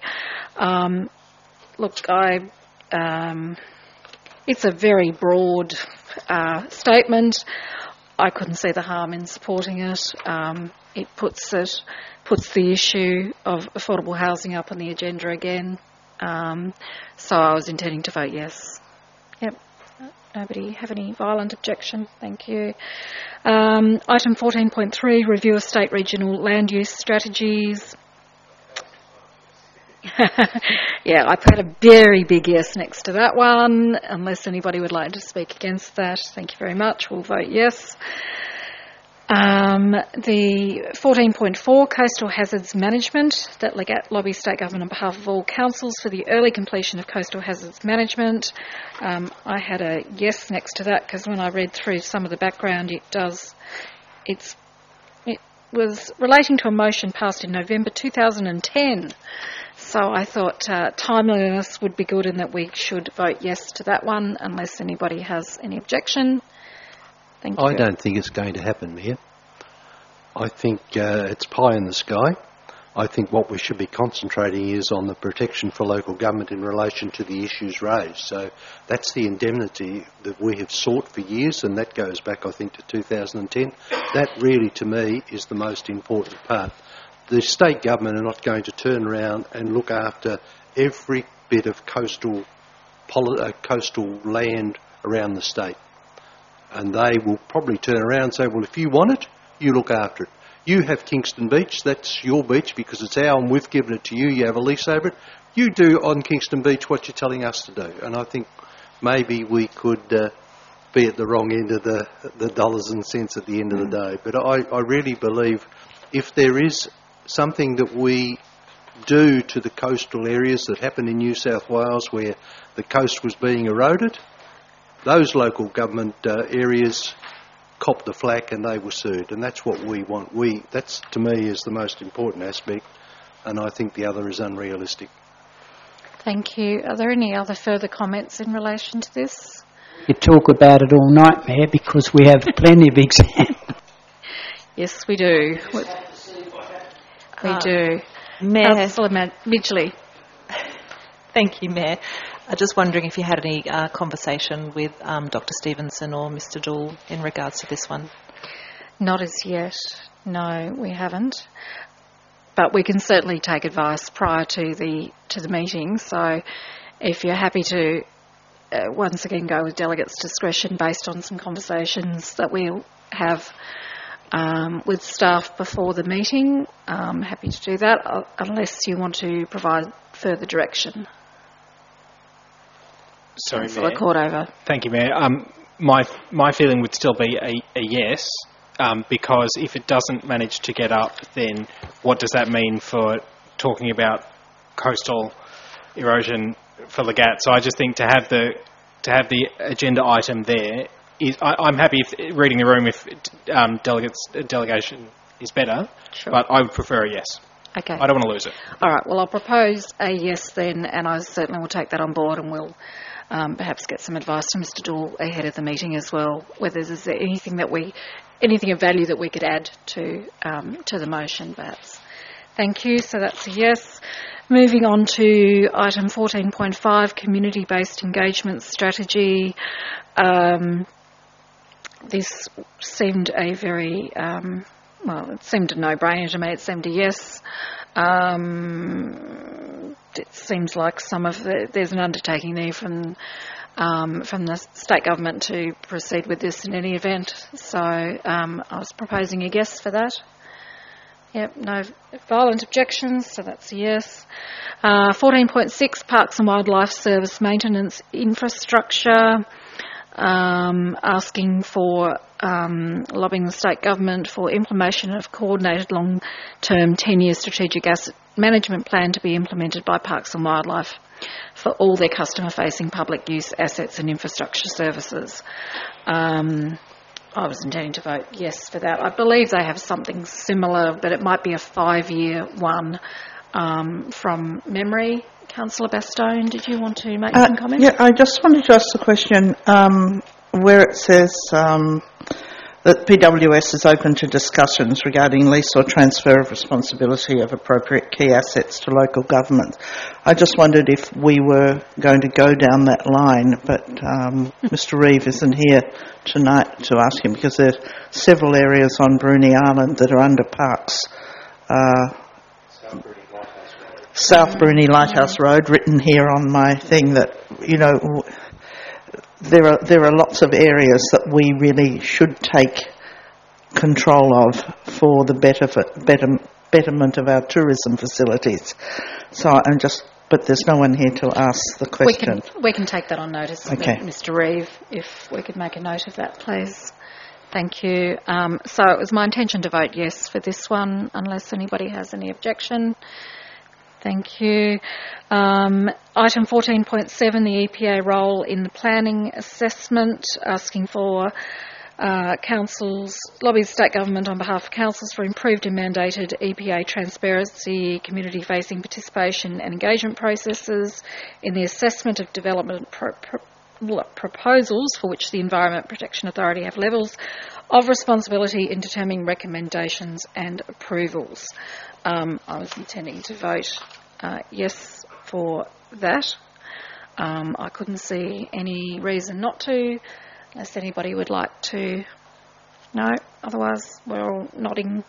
It's a very broad statement. I couldn't see the harm in supporting it. It puts the issue of affordable housing up on the agenda again. So I was intending to vote yes. Yep. Nobody have any violent objection? Thank you. Item 14.3, Review of State Regional Land Use Strategies. I put a very big yes next to that one, unless anybody would like to speak against that. Thank you very much. We'll vote yes. The 14.4, Coastal Hazards Management, that Legat lobby state government on behalf of all councils for the early completion of coastal hazards management. I had a yes next to that because when I read through some of the background, it was relating to a motion passed in November 2010. So I thought timeliness would be good and that we should vote yes to that one unless anybody has any objection. Thank you. I don't think it's going to happen, Mayor. I think it's pie in the sky. I think what we should be concentrating is on the protection for local government in relation to the issues raised. So that's the indemnity that we have sought for years, and that goes back, I think, to 2010. That really, to me, is the most important part. The state government are not going to turn around and look after every bit of coastal land around the state. And they will probably turn around and say, well, if you want it, you look after it. You have Kingston Beach, that's your beach because it's our and we've given it to you, you have a lease over it. You do on Kingston Beach what you're telling us to do. And I think maybe we could be at the wrong end of the dollars and cents at the end of the day. But I really believe if there is something that we do to the coastal areas that happened in New South Wales where the coast was being eroded, those local government areas copped the flak and they were sued, and that's what we want. That's, to me, is the most important aspect, and I think the other is unrealistic. Thank you. Are there any other further comments in relation to this? You talk about it all night, Mayor, because we have plenty of examples. Yes, we do. We do. Mayor, Councillor Midgley. Thank you, Mayor. I'm just wondering if you had any conversation with Dr. Stevenson or Mr. Dool in regards to this one. Not as yet. No, we haven't. But we can certainly take advice prior to the meeting. So, if you're happy to once again go with delegates' discretion based on some conversations that we'll have with staff before the meeting, I'm happy to do that, unless you want to provide further direction. Sorry, Councillor Mayor. Cordover. Thank you, Mayor. My feeling would still be a yes, because if it doesn't manage to get up, then what does that mean for talking about coastal erosion for Legat? So I just think to have the agenda item there is. I'm happy if reading the room if delegation is better, Sure. but I would prefer a yes. Okay. I don't want to lose it. All right. Well, I'll propose a yes then, and I certainly will take that on board, and we'll perhaps get some advice from Mr. Dool ahead of the meeting as well. Whether there's anything of value that we could add to the motion, perhaps. Thank you. So that's a yes. Moving on to item 14.5, community-based engagement strategy. This seemed a very it seemed a no-brainer to me. It seemed a yes. It seems like there's an undertaking there from the state government to proceed with this in any event. So I was proposing a yes for that. Yep, no violent objections, so that's a yes. 14.6, Parks and Wildlife Service maintenance infrastructure. Asking for lobbying the state government for implementation of coordinated long-term 10-year strategic asset management plan to be implemented by Parks and Wildlife for all their customer-facing public use assets and infrastructure services. I was intending to vote yes for that. I believe they have something similar, but it might be a 5-year one from memory. Councillor Bastone, did you want to make some comments? Yeah, I just wanted to ask the question where it says that PWS is open to discussions regarding lease or transfer of responsibility of appropriate key assets to local government. I just wondered if we were going to go down that line, but Mr. Reeve isn't here tonight to ask him because there's several areas on Bruny Island that are under parks. South Bruny Lighthouse Road, written here on my thing that, there are lots of areas that we really should take control of for the betterment of our tourism facilities. But there's no one here to ask the question. We can take that on notice, okay. Mr. Reeve, if we could make a note of that, please. Thank you. So it was my intention to vote yes for this one, unless anybody has any objection. Thank you. Item 14.7, the EPA role in the planning assessment, asking for councils lobbied state government on behalf of councils for improved and mandated EPA transparency, community-facing participation and engagement processes in the assessment of development proposals for which the Environment Protection Authority have levels of responsibility in determining recommendations and approvals. I was intending to vote yes for that. I couldn't see any reason not to, unless anybody would like to. No, otherwise we're all nodding.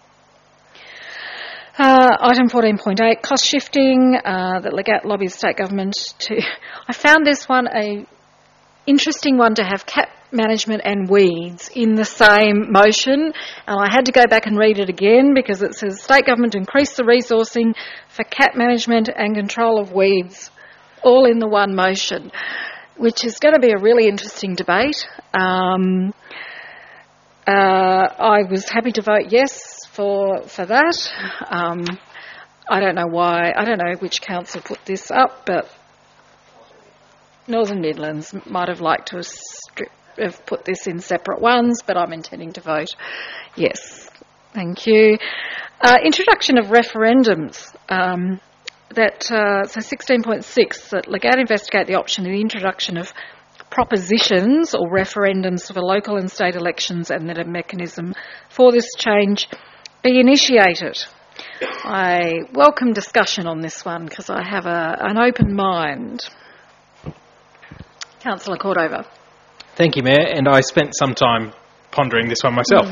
Item 14.8, cost shifting, that Legat lobbies state government to... I found this one a interesting one to have cat management and weeds in the same motion, and I had to go back and read it again because it says state government increase the resourcing for cat management and control of weeds, all in the one motion, which is going to be a really interesting debate. I was happy to vote yes for that. I don't know why. I don't know which council put this up, but Northern Midlands might have liked to have put this in separate ones, but I'm intending to vote yes. Thank you. Introduction of referendums. So 16.6, that Legat investigate the option of the introduction of propositions or referendums for local and state elections and that a mechanism for this change be initiated. I welcome discussion on this one because I have an open mind. Councillor Cordova. Thank you, Mayor, and I spent some time pondering this one myself.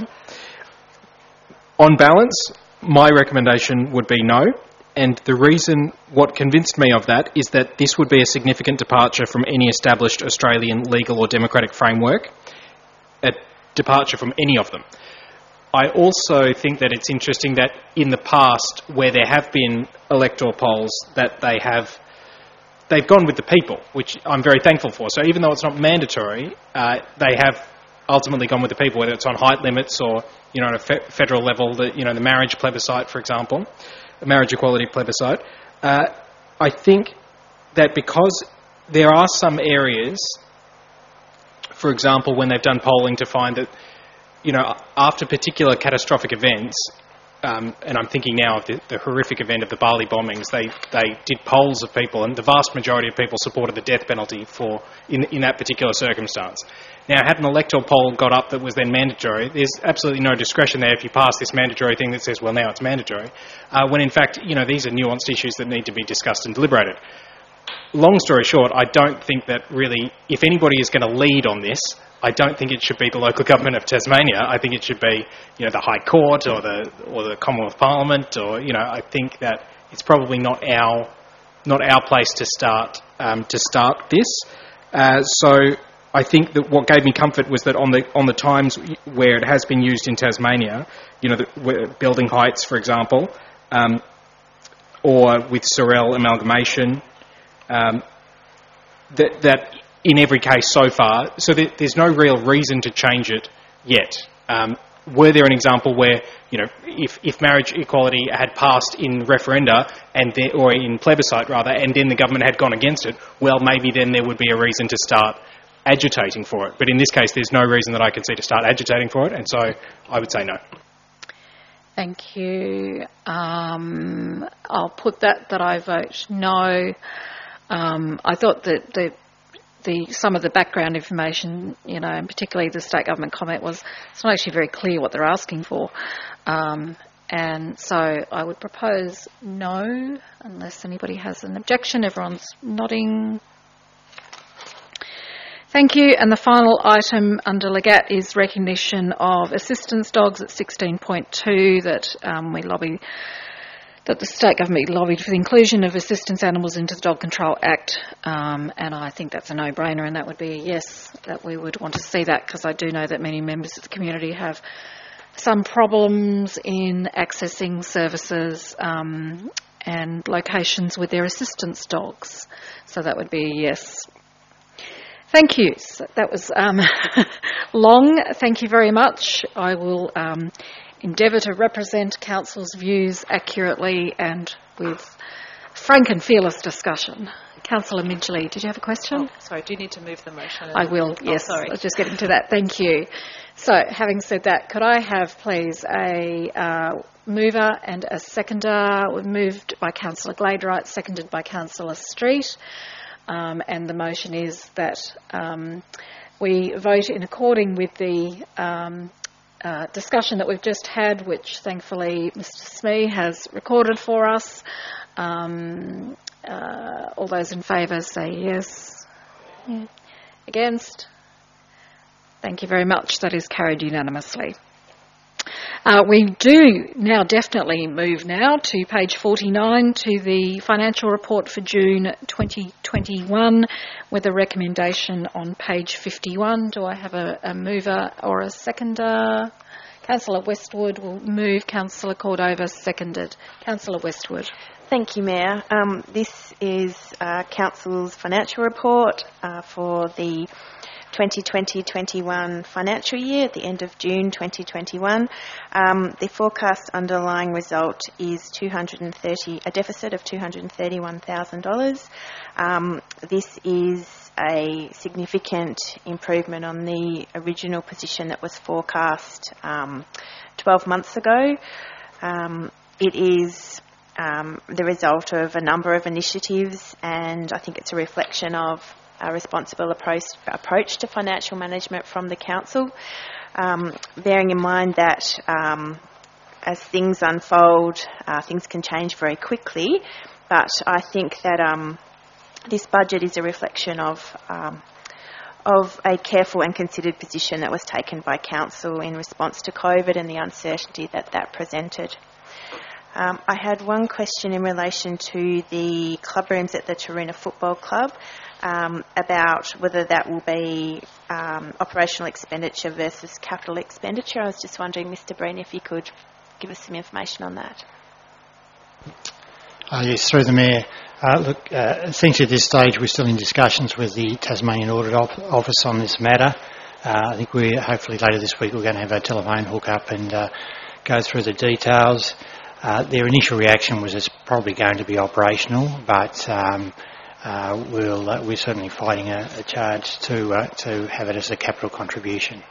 On balance, my recommendation would be no, and the reason, what convinced me of that, is that this would be a significant departure from any established Australian legal or democratic framework, a departure from any of them. I also think that it's interesting that in the past, where there have been electoral polls, that they've gone with the people, which I'm very thankful for. So even though it's not mandatory, they have ultimately gone with the people, whether it's on height limits or, at a federal level, the marriage plebiscite, for example, a marriage equality plebiscite. I think that because there are some areas, for example, when they've done polling to find that, after particular catastrophic events, and I'm thinking now of the horrific event of the Bali bombings, they did polls of people, and the vast majority of people supported the death penalty in that particular circumstance. Now, had an electoral poll got up that was then mandatory, there's absolutely no discretion there if you pass this mandatory thing that says, well, now it's mandatory, when in fact, these are nuanced issues that need to be discussed and deliberated. Long story short, I don't think that really, if anybody is going to lead on this, I don't think it should be the local government of Tasmania. I think it should be, the High Court or the Commonwealth Parliament, or I think that it's probably not our place to start this. So I think that what gave me comfort was that on the times where it has been used in Tasmania, building heights, for example, or with Sorel amalgamation, that in every case so far, so there's no real reason to change it yet. Were there an example where, if marriage equality had passed in referenda or in plebiscite rather, and then the government had gone against it, well, maybe then there would be a reason to start agitating for it. But in this case, there's no reason that I can see to start agitating for it, and so I would say no. Thank you. I'll put that I vote no. I thought that some of the background information, and particularly the state government comment, it's not actually very clear what they're asking for. And so I would propose no, unless anybody has an objection. Everyone's nodding. Thank you. And the final item under Legat is recognition of assistance dogs at 16.2 that we lobby. That the state government lobbied for the inclusion of assistance animals into the Dog Control Act, and I think that's a no-brainer, and that would be a yes, that we would want to see that, because I do know that many members of the community have some problems in accessing services and locations with their assistance dogs, so that would be a yes. Thank you. So that was long. Thank you very much. I will endeavour to represent Council's views accurately and with frank and fearless discussion. Councillor Midgley, did you have a question? Oh, sorry, do you need to move the motion? I will, yes. Sorry. I was just getting to that. Thank you. So, having said that, could I have, please, a mover and a seconder? Moved by Councillor Gladeright, seconded by Councillor Street. And the motion is that we vote in according with the discussion that we've just had, which thankfully Mr. Smee has recorded for us. All those in favour say yes. Yeah. Against? Thank you very much. That is carried unanimously. We do now definitely move now to page 49 to the financial report for June 2021 with a recommendation on page 51. Do I have a mover or a seconder? Councillor Westwood will move. Councillor Cordova seconded. Councillor Westwood. Thank you, Mayor. This is Council's financial report for the 2020-21 financial year at the end of June 2021. The forecast underlying result is a deficit of $231,000. This is a significant improvement on the original position that was forecast 12 months ago. It is the result of a number of initiatives, and I think it's a reflection of a responsible approach to financial management from the council, bearing in mind that as things unfold, things can change very quickly, but I think that this budget is a reflection of a careful and considered position that was taken by council in response to COVID and the uncertainty that presented. I had one question in relation to the club rooms at the Taroona Football Club, about whether that will be operational expenditure versus capital expenditure. I was just wondering, Mr. Breen, if you could give us some information on that. Yes, through the Mayor. Essentially at this stage we're still in discussions with the Tasmanian Audit Office on this matter. I think hopefully later this week we're going to have a telephone hook up and go through the details. Their initial reaction was it's probably going to be operational, but we're certainly fighting a charge to have it as a capital contribution.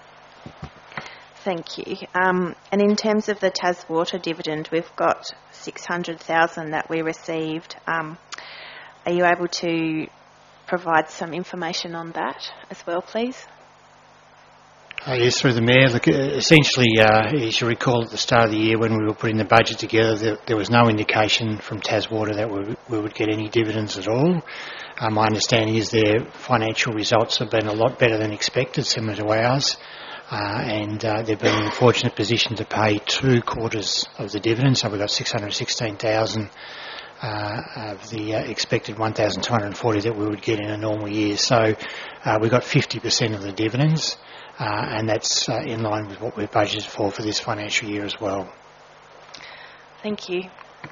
Thank you. And in terms of the TasWater dividend, we've got $600,000 that we received. Are you able to provide some information on that as well, please? Yes, through the Mayor. Look, essentially, as you recall at the start of the year when we were putting the budget together, there was no indication from TasWater that we would get any dividends at all. My understanding is their financial results have been a lot better than expected, similar to ours, and they've been in the fortunate position to pay 2 quarters of the dividend, so we've got $616,000 of the expected $1,240 that we would get in a normal year. So we got 50% of the dividends. And that's in line with what we've budgeted for this financial year as well. Thank you.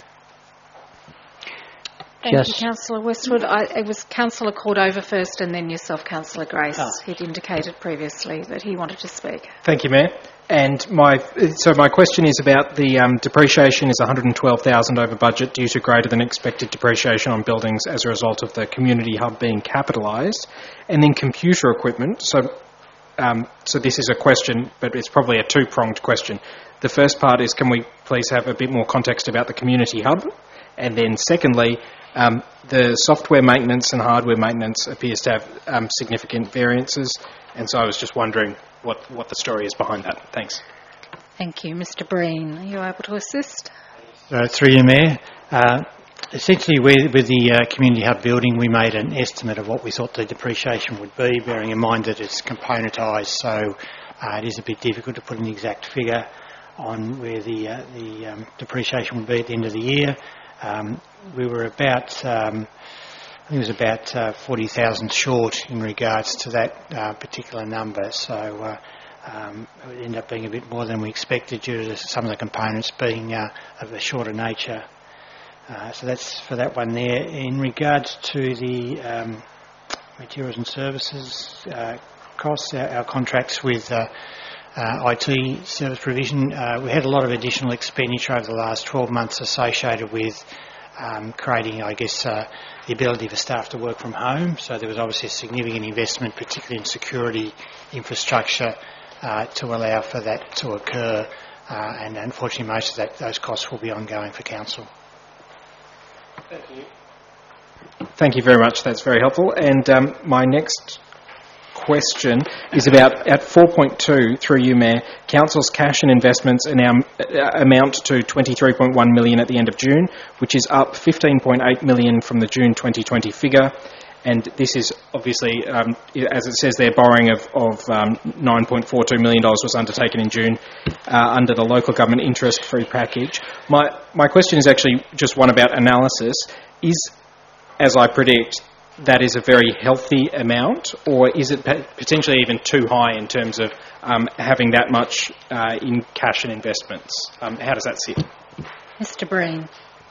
Thank you, Councillor Westwood. It was Councillor Cordova first and then yourself, Councillor Grace. He'd indicated previously that he wanted to speak. Thank you, Mayor. And my question is about the depreciation is $112,000 over budget due to greater than expected depreciation on buildings as a result of the community hub being capitalised, and then computer equipment. So this is a question, but it's probably a 2-pronged question. The first part is, can we please have a bit more context about the community hub? And then secondly, the software maintenance and hardware maintenance appears to have significant variances. And so I was just wondering what the story is behind that. Thanks. Thank you. Mr. Breen, are you able to assist? Through you, Mayor. Essentially, with the community hub building, we made an estimate of what we thought the depreciation would be, bearing in mind that it's componentised, so it is a bit difficult to put an exact figure on where the depreciation would be at the end of the year. We were about, I think it was about 40,000 short in regards to that particular number, so it would end up being a bit more than we expected due to some of the components being of a shorter nature. So that's for that one there. In regards to the materials and services costs, our contracts with IT service provision, we had a lot of additional expenditure over the last 12 months associated with creating, I guess, the ability for staff to work from home. So there was obviously a significant investment, particularly in security infrastructure, to allow for that to occur. And unfortunately, most of those costs will be ongoing for council. Thank you. Thank you very much. That's very helpful. And my next question is about at 4.2, through you, Mayor, Council's cash and investments are now amount to 23.1 million at the end of June, which is up 15.8 million from the June 2020 figure. And this is obviously, as it says there, borrowing of $9.42 million was undertaken in June under the local government interest-free package. My question is actually just one about analysis. Is, as I predict, that is a very healthy amount, or is it potentially even too high in terms of having that much in cash and investments? How does that sit? Mr. Breen.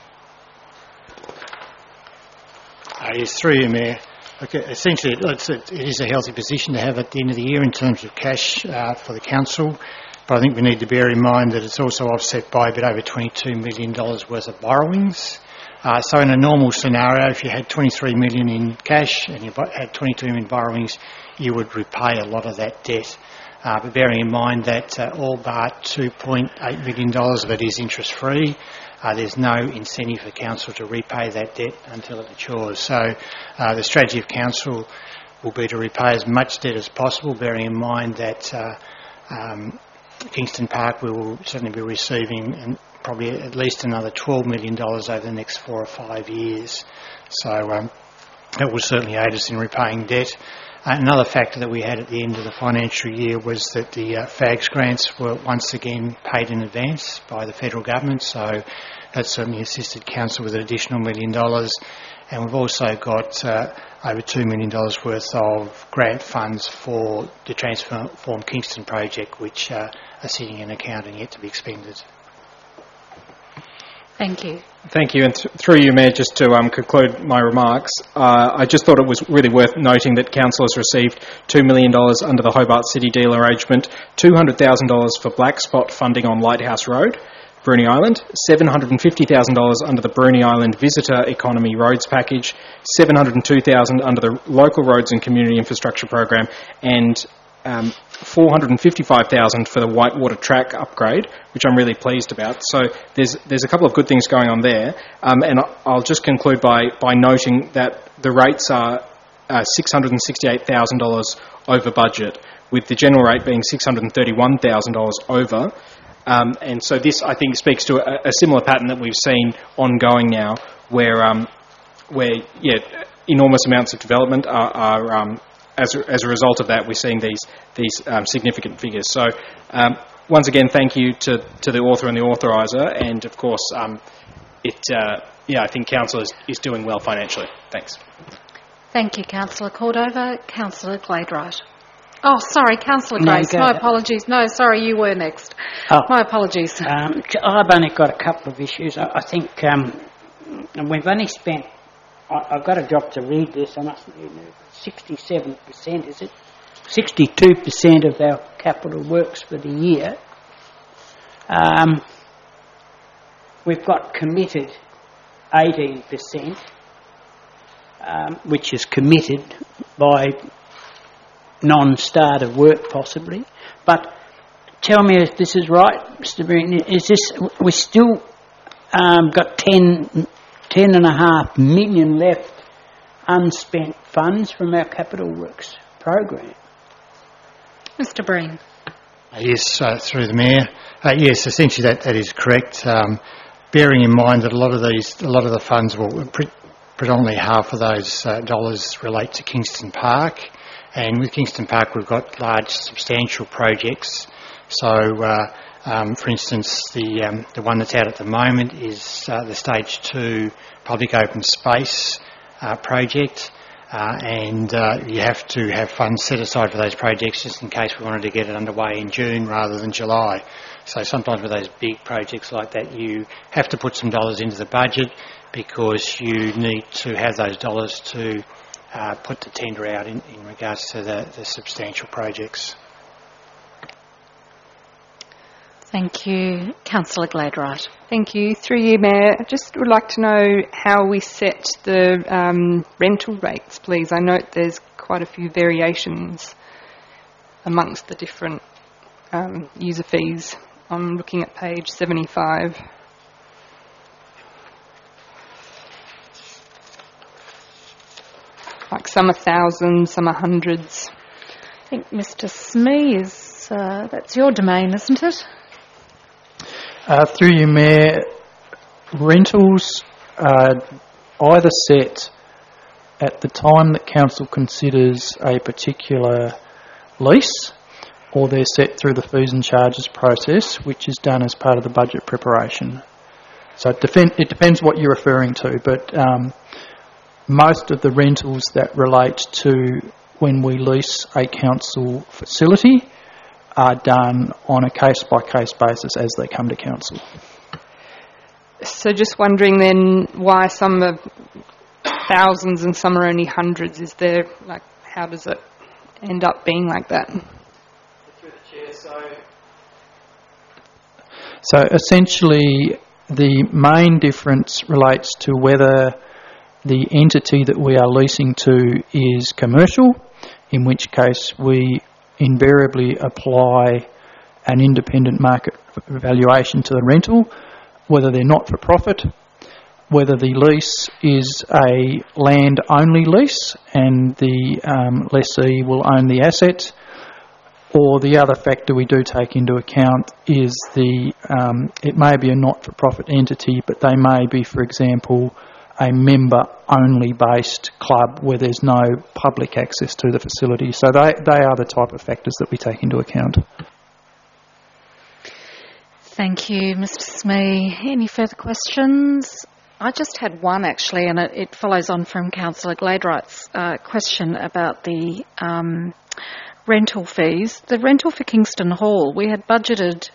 Yes, through you, Mayor. Okay, essentially, it is a healthy position to have at the end of the year in terms of cash for the council, but I think we need to bear in mind that it's also offset by a bit over $22 million worth of borrowings. So in a normal scenario, if you had 23 million in cash and you had 22 million borrowings, you would repay a lot of that debt. But bearing in mind that all but $2.8 million of it is interest-free, there's no incentive for council to repay that debt until it matures. So the strategy of council will be to repay as much debt as possible, bearing in mind that Kingston Park will certainly be receiving probably at least another $12 million over the next 4 or 5 years. So that will certainly aid us in repaying debt. Another factor that we had at the end of the financial year was that the FAGS grants were once again paid in advance by the federal government, so that certainly assisted council with an additional $1 million. And we've also got over $2 million worth of grant funds for the Transform Kingston project, which are sitting in account and yet to be expended. Thank you. Thank you. And through you, Mayor, just to conclude my remarks, I just thought it was really worth noting that Council has received $2 million under the Hobart City Deal arrangement, $200,000 for black spot funding on Lighthouse Road, Bruny Island, $750,000 under the Bruny Island Visitor Economy Roads Package, $702,000 under the Local Roads and Community Infrastructure Program, and $455,000 for the Whitewater Track upgrade, which I'm really pleased about. So there's a couple of good things going on there. And I'll just conclude by noting that the rates are $668,000 over budget, with the general rate being $631,000 over. And so this, I think, speaks to a similar pattern that we've seen ongoing now, where enormous amounts of development are as a result of that, we're seeing these significant figures. So once again, thank you to the author and the authoriser, and of course, I think Council is doing well financially. Thanks. Thank you, Councillor Cordova. Councillor Gladwright. Oh, sorry, Councillor Grace. My apologies. No, sorry, you were next. My apologies. I've only got a couple of issues. I think we've only spent. I've got a job to read this. I must 67%, is it? 62% of our capital works for the year. We've got committed 18%, which is committed by non-starter work possibly. But tell me if this is right, Mr. Breen. Is this, we still got 10.5 million left unspent funds from our capital works program? Mr. Breen. Yes, through the Mayor. Yes, essentially that is correct. Bearing in mind that a lot of the funds, predominantly half of those dollars relate to Kingston Park, and with Kingston Park we've got large, substantial projects. So, for instance, the one that's out at the moment is the Stage 2 Public Open Space project, and you have to have funds set aside for those projects just in case we wanted to get it underway in June rather than July. So sometimes with those big projects like that, you have to put some dollars into the budget because you need to have those dollars to put the tender out in regards to the substantial projects. Thank you. Councillor Gladwright. Thank you. Through you, Mayor. I just would like to know how we set the rental rates, please. I note there's quite a few variations amongst the different user fees. I'm looking at page 75. Like some are thousands, some are hundreds. I think Mr. Smee is, that's your domain, isn't it? Through you, Mayor, rentals are either set at the time that council considers a particular lease, or they're set through the fees and charges process, which is done as part of the budget preparation. So it depends what you're referring to, but most of the rentals that relate to when we lease a council facility are done on a case-by-case basis as they come to council. So just wondering then why some are thousands and some are only hundreds. Is there, like, how does it end up being like that? Through the chair, so essentially the main difference relates to whether the entity that we are leasing to is commercial, in which case we invariably apply an independent market valuation to the rental, whether they're not-for-profit, whether the lease is a land-only lease and the lessee will own the asset, or the other factor we do take into account is it may be a not-for-profit entity, but they may be, for example, a member-only based club where there's no public access to the facility. So they are the type of factors that we take into account. Thank you, Mr. Smee. Any further questions? I just had one, actually, and it follows on from Councillor Gladwright's question about the rental fees. The rental for Kingston Hall, we had budgeted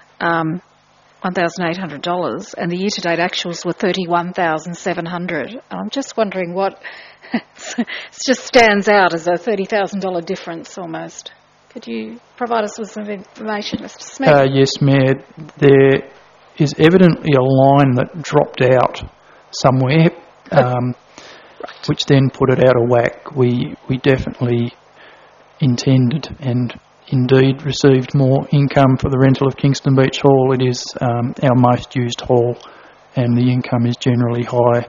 $1,800 and the year-to-date actuals were $31,700. I'm just wondering what it just stands out as a $30,000 difference almost. Could you provide us with some information, Mr. Smith? Yes, Mayor. There is evidently a line that dropped out somewhere, right, which then put it out of whack. We definitely intended and indeed received more income for the rental of Kingston Beach Hall. It is our most used hall and the income is generally high,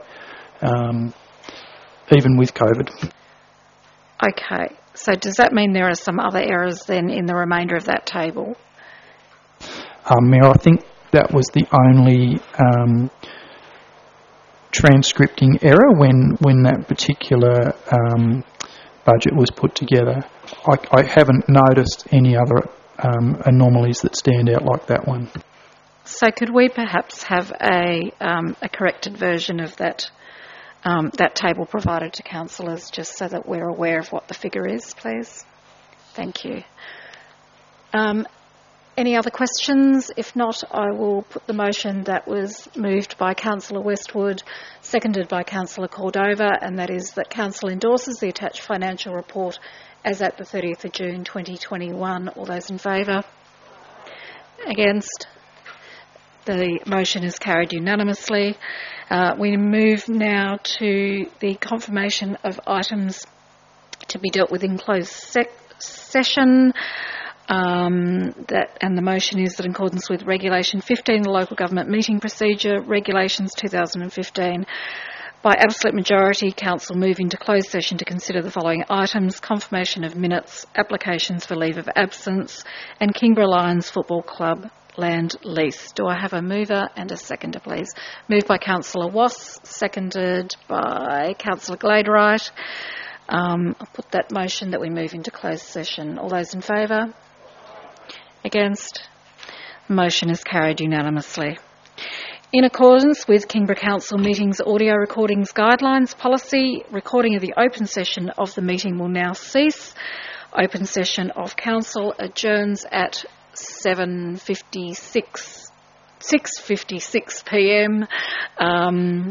even with COVID. Okay, so does that mean there are some other errors then in the remainder of that table? Mayor, I think that was the only transcripting error when that particular budget was put together. I haven't noticed any other anomalies that stand out like that one. So could we perhaps have a corrected version of that table provided to councillors, just so that we're aware of what the figure is, please? Thank you. Any other questions? If not, I will put the motion that was moved by Councillor Westwood, seconded by Councillor Cordova, and that is that Council endorses the attached financial report as at the 30th of June 2021. All those in favour? Against? The motion is carried unanimously. We move now to the confirmation of items to be dealt with in closed session. And the motion is that in accordance with Regulation 15, the Local Government Meeting Procedure, Regulations 2015, by absolute majority, Council move into closed session to consider the following items: confirmation of minutes, applications for leave of absence, and Kingborough Lions Football Club land lease. Do I have a mover and a seconder, please? Moved by Councillor Wass, seconded by Councillor Gladwright. I'll put that motion that we move into closed session. All those in favour? Against? The motion is carried unanimously. In accordance with Kingborough Council Meetings Audio Recordings Guidelines Policy, recording of the open session of the meeting will now cease. Open session of Council adjourns at 6:56 p.m.